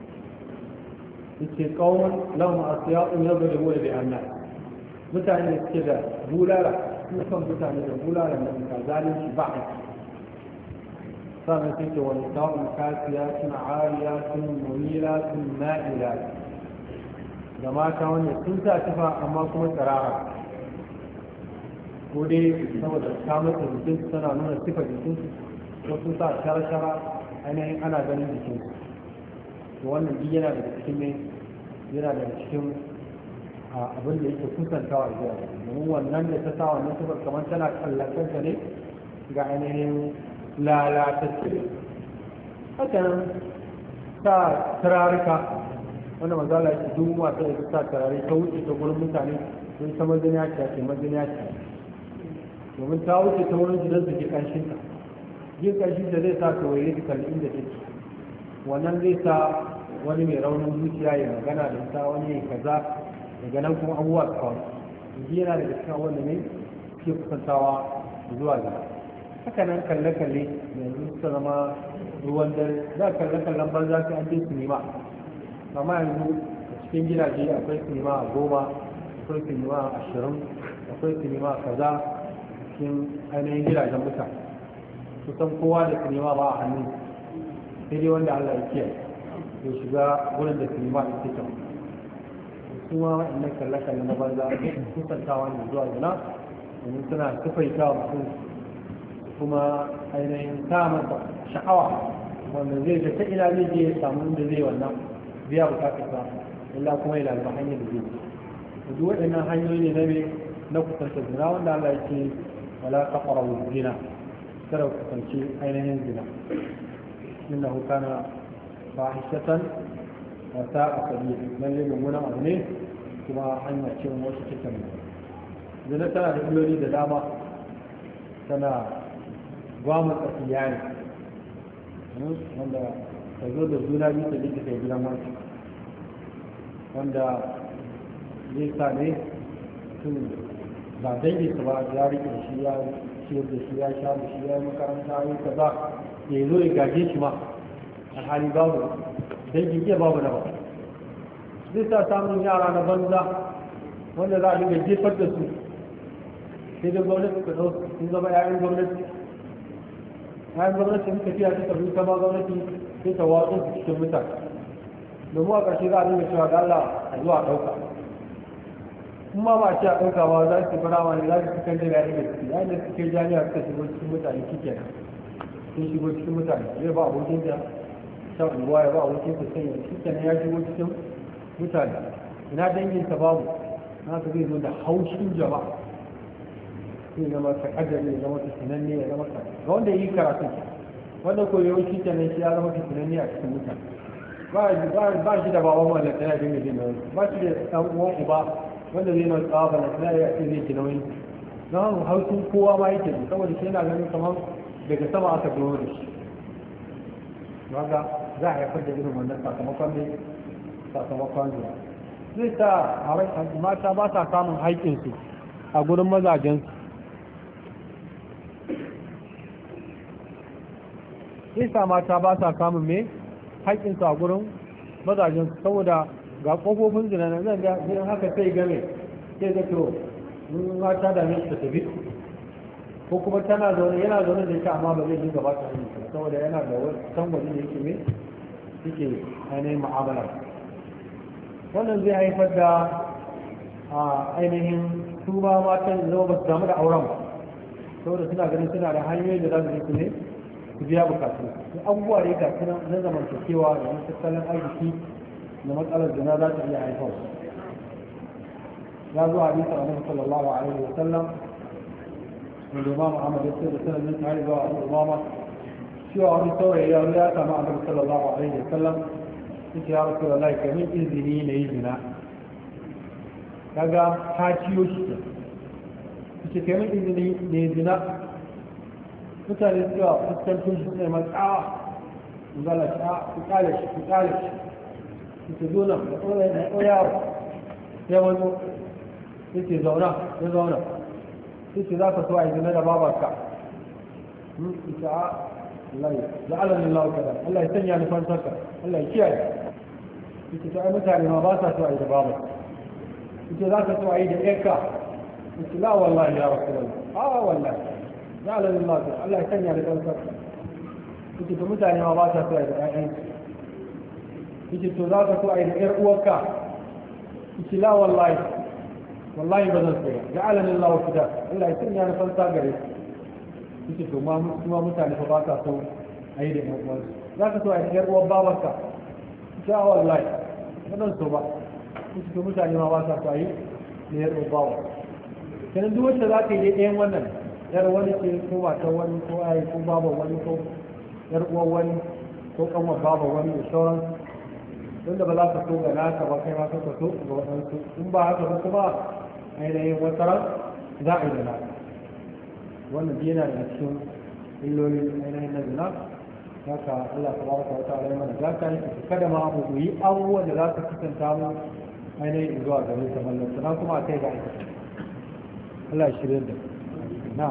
yace qaumun lahum asiya'un yadribu bi anna mutane da suke da bulala su kan mutane da bulala nan ka zalunci ba sannan sai ce wani sa'un kasiyatun ariyatun mumilatun ma'ilat da mata wanda sun sa tufa amma kuma tsirara ko dai saboda ta mata jikin tana nuna tufa jikin ko sun sa shara-shara ainihin ana ganin jikin to wannan duk yana daga cikin ne yana daga cikin abin da yake kusantawa zuwa domin wannan da ta sa wannan tufa kamar tana kallakanta ne ga ainihin lalatacce hakan sa turarika wanda mazala ya ce duk mata da sa turare ta wuce ta gurin mutane don ta mazaniya ce mazaniya ce domin ta wuce ta wurin gidan su ke kanshinta yin kanshinta zai sa ta waye kalli inda take wannan zai sa wani mai raunin zuciya ya magana da ita wani ya kaza daga nan kuma abubuwa su kawo yana daga cikin wanda ne ke kusantawa zuwa gaba haka nan kalle-kalle yanzu suka zama ruwan dare za kalle-kallen banza sai an je sinima amma yanzu a cikin gidaje akwai sinima a goma akwai sinima a ashirin akwai sinima a kaza cikin ainihin gidajen mutane kusan kowa da sinima ba a hannu sai dai wanda Allah ya kiyaye ya shiga wurin da sinima ya fita su ma wa'annan kalle-kalle na banza kusantawa ne zuwa zina domin suna tufaitawa mutum kuma ainihin samun sha'awa wanda zai ga ta ina zai je ya samu inda zai wannan biya bukatar sa illa kuma ya lalaba hanyar da zai duk waɗannan hanyoyi ne na me na kusanta zina wanda Allah ya ce wala taqrabu zina kada ku kusanci ainihin zina innahu kana fahishatan wa sa'a sabila lalle mummunan abu ne kuma hanya ce wacce take mai zina tana da illoli da dama tana gwamnati iyali wanda ka zo da juna biyu ta likita gidan wani wanda zai sa ne tun ba dangi su ba ya rike da shi ya ciyar da shi ya sha da shi ya yi makaranta ya yi kaza ya zo ya gaje shi ma alhali babu dangi iya babu na ba zai sa samun yara na banza wanda za a dinga jefar da su sai da gwamnati ka ɗau sun zama yayin gwamnati yayin gwamnati in tafiya ta tafi ta ba gwamnati sai ta watsa su cikin mutane domin a ƙarshe za a dinga cewa da Allah a zuwa ɗauka kuma ba a ce a ɗauka ba za su fara wani za su kan daga yayin da suke yayin da suke jami'a suka shigo cikin mutane kike sun shigo cikin mutane zai ba abokin da shan unguwa ya ba abokin sa sanya shi kenan ya shigo cikin mutane ina danginsa babu na ka zai zo da haushin jama'a sai zama ta kaddare ya zama fitinanne ya zama ga wanda yi karatu wanda ko yawanci kenan shi ya zama fitinanne a cikin mutane ba shi da baban wanda tana dinga jin nauyi ba shi da ɗan uwan uba wanda zai mai tsawa ba na tana ya ce zai ji nauyi don haushin kowa ma yake ji saboda shi yana ganin kamar daga sama aka zo da shi ga za a haifar da irin wannan sakamakon ne sakamakon zuwa zai sa mata ba sa samun haƙƙinsu a gurin mazajensu zai sa mata ba sa samun mai haƙƙinsu a gurin mazajensu saboda ga ƙofofin zina na zan ga haka sai game sai ga to mun mata da mai ta tafi ko kuma tana zaune yana zaune da ita amma ba zai dinga ba ta hanyar saboda yana da wani waje da yake mai yake ainihin mu'amala wannan zai haifar da ainihin su ma matan zama ba su damu da auren ba saboda suna ganin suna da hanyoyin da za su su ne su biya bukatu abubuwa da ya gasu na zamantakewa da na tattalin arziki da matsalar zina za ta iya haifar ya zo a bisa annabi sallallahu alaihi wa sallam wanda imam Ahmad ya ce da sanadin ta zuwa Abu Umama cewa wani saurayi ya ya samu annabi sallallahu alaihi wa sallam yake ya rasu da lai kamin izini na yi zina kaga ta ciyo shi ke yake kamin izini na yi zina mutane suka fuskantar shi ne mai tsawa zala shi a ku kale shi ku kale shi yake zo nan da tsoron na ɗoyawa ya wani yake zauna ya zauna yake za ka so a yi zina da babarka yake a Allah ya ja'alani Allah kaza Allah ya sanya ni fansarka Allah ya kiyaye yake to ai mutane ma ba sa so a yi da babar yake za ka so a yi da ƴarka yake la wallahi ya rasulullah a wallahi ja'alani Allah kaza Allah ya sanya ni fansarka yake to mutane ma ba sa so a yi da ƴaƴanka yake to za ka so a yi da ƴar uwarka yake la wallahi wallahi ba zan tsaya ja'alani Allah kaza Allah ya sanya ni fansa gare ka suke to ma mutane fa ba ka so a yi da yan uwansu za ka so a yi yan uwan babarka sha wallahi wannan so ba suke to mutane ma ba ka so a yi da yan uwan babar kenan duk wacce za ka yi da ɗayan wannan yar wani ce ko matar wani ko ayi ko babar wani ko yar uwan wani ko kanwar babar wani da sauran wanda ba za ka so ga naka ba kai ma ka so ga waɗansu in ba haka ba kuma ainihin wataran za a yi da naka wannan yana da cikin illolin ainihin na zina haka Allah tabaraka wa ta'ala ya mana zaka yi kada ma mu yi abubuwan da za ka kusanta mu ainihin zuwa gare ta mallan sana kuma kai ga aiki Allah ya shirye da na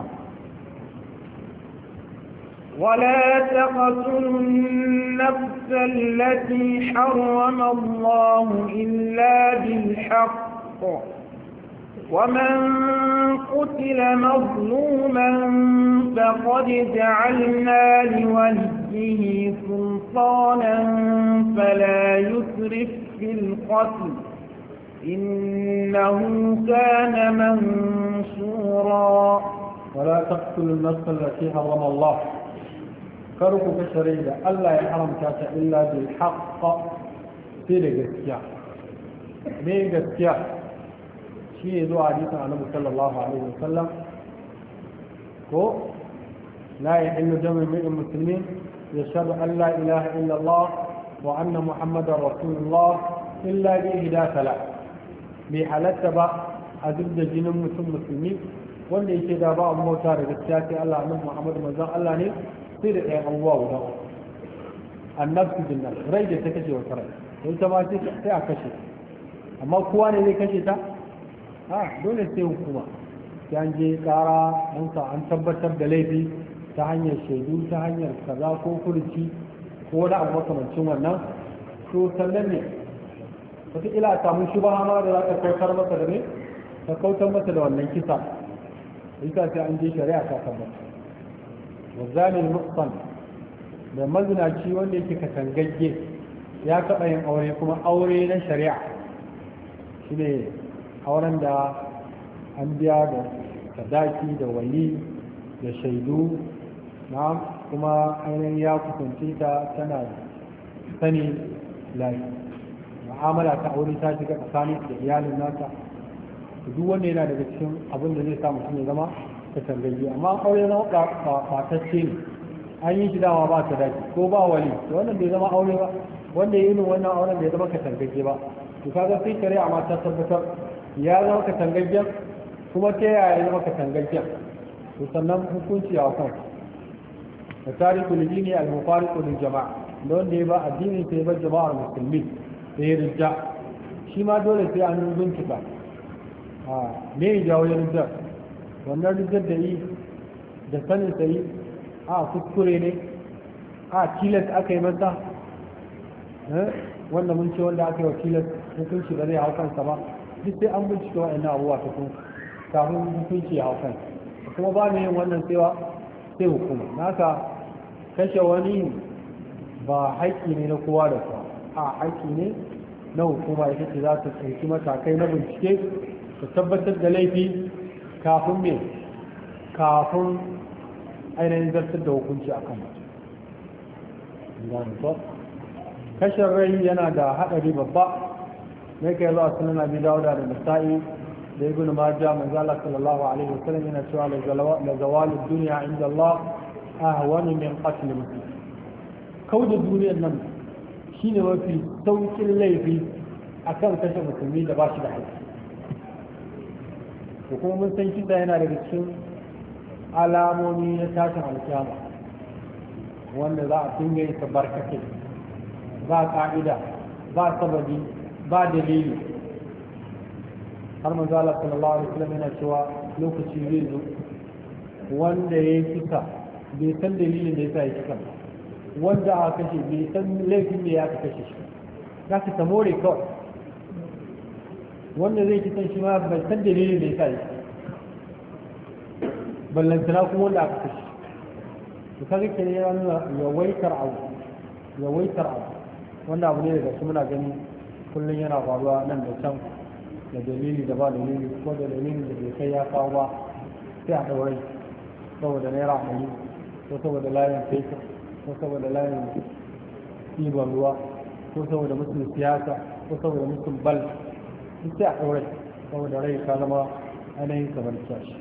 ولا تقتلوا النفس التي حرم الله إلا بالحق ومن قتل مظلوما فقد جعلنا لوليه سلطانا فلا يسرف في القتل إنه كان منصورا ولا تقتلوا النفس التي حرم الله كركوا كشريدة ألا يحرم كاتا إلا بالحق في لقسيا مين قسيا شيء ذو حديث عن النبي صلى الله عليه وسلم هو لا يحل دم من المسلمين يشهد أن لا إله إلا الله وأن محمدا رسول الله إلا بإهدى ثلاث بحالة بقى أزبد جن المسلمين wanda yake da ba abu mota da gaskiya sai Allah annabi Muhammad manzon Allah ne sai da ɗayan abubuwa guda annabtu bin nafs rai da ta kashe wata rai ita ma sai a kashe amma kowa ne zai kashe ta a dole sai hukuma sai an je kara an sa an tabbatar da laifi ta hanyar shaidu ta hanyar kaza ko kurci ko wani abu makamancin wannan to sannan ne wataƙila a samu shi ba ma da za ka kautar masa da ne ka kautar masa da wannan kisa ita sai an je shari'a ta tabbata wa zalim muhsan da mazinaci wanda yake katangagge ya taɓa yin aure kuma aure na shari'a shi ne auren da an biya da sadaki da wali da shaidu na kuma ainihin ya kusanci ta tana sani lafi mu'amala ta aure ta shiga tsakanin da iyalin nasa duk wanda yana daga cikin abin da zai sa mutum ya zama katangagge amma aure na ɓatacce ne an yi shi dama ba sadaki ko ba wali to wannan bai zama aure ba wanda ya yi irin wannan auren bai zama katangagge ba to kaga sai shari'a ma ta tabbatar ya zama katangaggen kuma ta yaya ya zama katangaggen to sannan hukunci a kan da tariku lidini al-mufariqu lil jama'a da wanda ya ba addini sai ba jama'ar musulmi da ya rijja shi ma dole sai an bincika a me ya jawo ya rijja wannan rijjar da yi da sanin sai a kuskure ne a tilas aka yi masa wanda mun ce wanda aka yi wa tilas hukunci ba zai hau kansa ba duk sai an bincike wa'annan abubuwa ta kun kafin hukunci ya hau kansa kuma ba mu yin wannan cewa sai hukuma naka kashe wani ba haƙƙi ne na kowa da kowa a haƙƙi ne na hukuma ita ce za ta ɗauki matakai na bincike ta tabbatar da laifi kafin me kafin ainihin zartar da hukunci a kan mutum kashin rai yana da haɗari babba ne kai zuwa sunan abi dawuda da nasa'i da ibn majah manzo Allah sallallahu alaihi wasallam yana cewa la zawalud dunya inda Allah ahwanu min qatl muslim kauda duniyar nan shine mafi saukin laifi akan kashe musulmi da ba shi da haƙƙi to kuma mun san kisa yana daga cikin alamomi na tashin alkiyama wanda za a dinga yin barkatai ba ka'ida ba sababi ba dalili har manzo Allah sallallahu alaihi wasallam yana cewa lokaci zai zo wanda ya kisa bai san dalilin da yasa ya kisa wanda aka kashe bai san laifin da ya kashe shi za ka ta more kawai wanda zai kisan shi ma bai san dalilin da yasa ya kisa ballantana kuma wanda aka kashe to kaga ke ne yana yawaitar abu yawaitar abu wanda abu ne daga su muna gani kullum yana faruwa nan da can da dalili da ba dalili ko da dalili da bai kai ya kawo ba sai a ɗaurai saboda naira ɗari ko saboda layin fetur ko saboda layin ɗiban ruwa ko saboda mutum siyasa ko saboda mutum bal sai a ɗaurai saboda rai ka zama ainihin kamar kyashi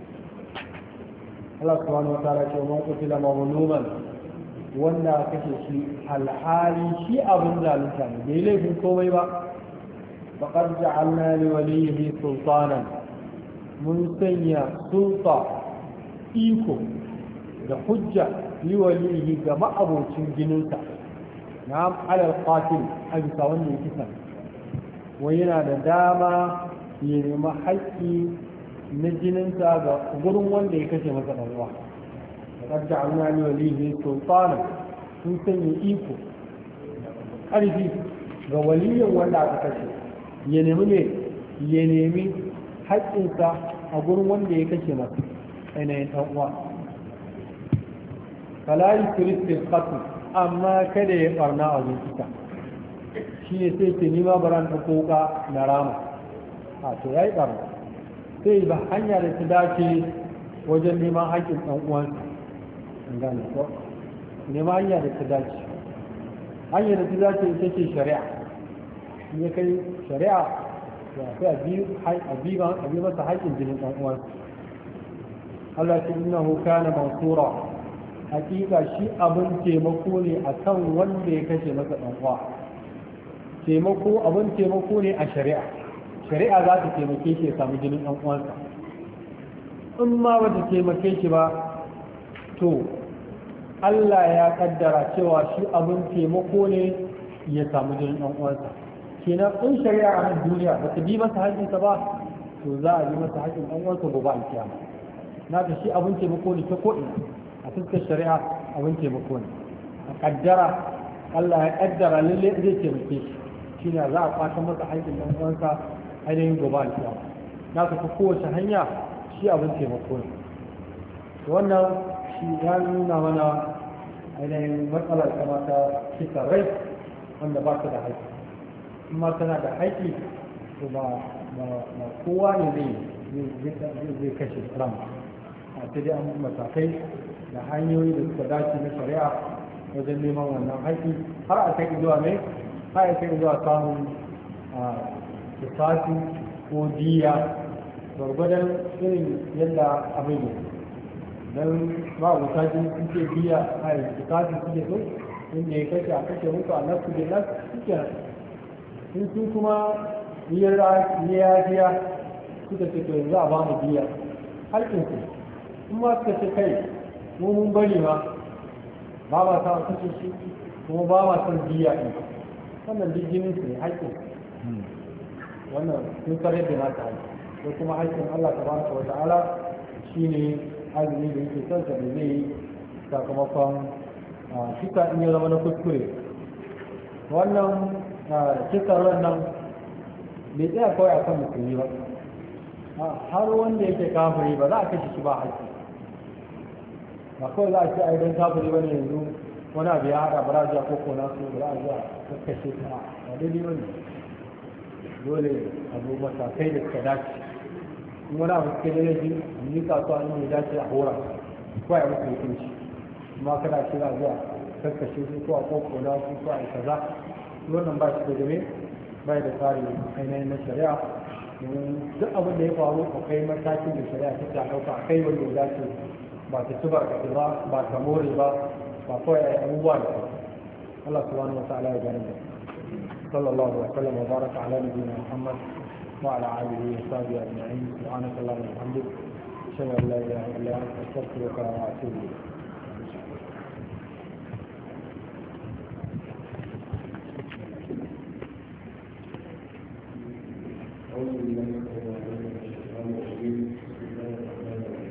Allah subhanahu wa ta'ala ce man qutila mazluman wanda kashe shi alhali shi abin zalunta ne bai laifin komai ba faqad ja'alna li waliyhi sultanan mun sanya sulta iko da hujja li waliyhi ga ma'abocin jininsa na'am alal qatil a bisa wanda ya kisa wai yana da dama ya nemi haƙƙi na jininsa ga gurin wanda ya kashe masa ɗan uwa فقد جعلنا لوليه سلطانا sun sanya iko ƙarfi ga waliyin wanda aka kashe ya nemi ne ya nemi haƙƙinsa a gurin wanda ya kashe masa ainihin ɗan uwa falayi kiristin ƙasu amma kada ya ɓarna a zuciya shi ne sai ke nima baran ta koka na rama a to ya yi ɓarna sai ba hanya da ta dace wajen neman haƙƙin ɗan uwansa gane ko nema hanya da ta dace hanya da ta dace ita ce shari'a in ya kai shari'a ya sai a bi masa haƙƙin jinin ɗan uwan Allah ce innahu kana mansura hakika shi abin taimako ne akan wanda ya kashe masa ɗan uwa taimako abin taimako ne a shari'a shari'a za ta taimake shi ya samu jinin ɗan uwansa in ma ba ta taimake shi ba to Allah ya kaddara cewa shi abin taimako ne ya samu jinin ɗan uwansa kenan in shari'a a nan duniya ba ta bi masa haƙƙinsa ba to za a yi masa haƙƙin ɗan uwansa gobe alkiyama na ta shi abin taimako ne ta ko'ina a fuskar shari'a abin taimako ne a ƙaddara Allah ya ƙaddara lalle zai taimake shi shi ne za a kwata masa haƙƙin ɗan uwansa ainihin gobe alkiyama na ta kowace hanya shi abin taimako ne wannan shi ya nuna mana ainihin matsalar kamata kisa rai wanda ba ta da haƙƙi in ma tana da haƙƙi to ba kowa ne zai kashe ram a ta dai an matakai da hanyoyi da suka dace na shari'a wajen neman wannan haƙƙi har a kai zuwa mai har a kai zuwa samun kisafi ko diya gwargwadon irin yadda abin yi don ba a wuta jini suke biya a kisafi suke so inda ya kashe a kashe mutu a nasu da nasu suke in su kuma ya biya suka ce to yanzu a ba mu biya halkinsu in ma suka ce kai mu mun bari ma ba ma sa kashe shi kuma ba ma son biya ɗin wannan duk jinin su ne halkin wannan sun kare da nasa halki ko kuma halkin Allah tabaraka wa ta'ala shine azumi da yake son sa da zai yi sakamakon kisa in ya zama na kuskure wannan kisar wannan bai tsaya kawai a kan musulmi ba har wanda yake kafiri ba za a kashe shi ba haƙƙi ba kawai za a ce ai don kafiri ba ne yanzu wani abu ya haɗa baraja ko kona su ba za a zuwa kakkashe ta ba daidai ba ne dole abu matakai da suka dace in wani abu suke daidai shi ni kasuwa in ya dace a hora ko a musu hukunci amma kada ce za a zuwa kakkashe su ko a kokona su ko a kaza wannan ba shi da game bai da tsari ainihin na shari'a domin duk abin da ya faru akwai matakin da shari'a ta ta ɗauka a kai wanda ya dace ba ta ci ba ka ba ba ta more ba ba kawai a yi abubuwa da kai Allah subhanahu wa ta'ala ya gani da sallallahu alaihi wa sallam wa baraka ala nabiyyina Muhammad wa ala alihi wa sahbihi ajma'in subhanaka allahumma wa bihamdik ashhadu an la ilaha illa anta astaghfiruka wa atubu ilayk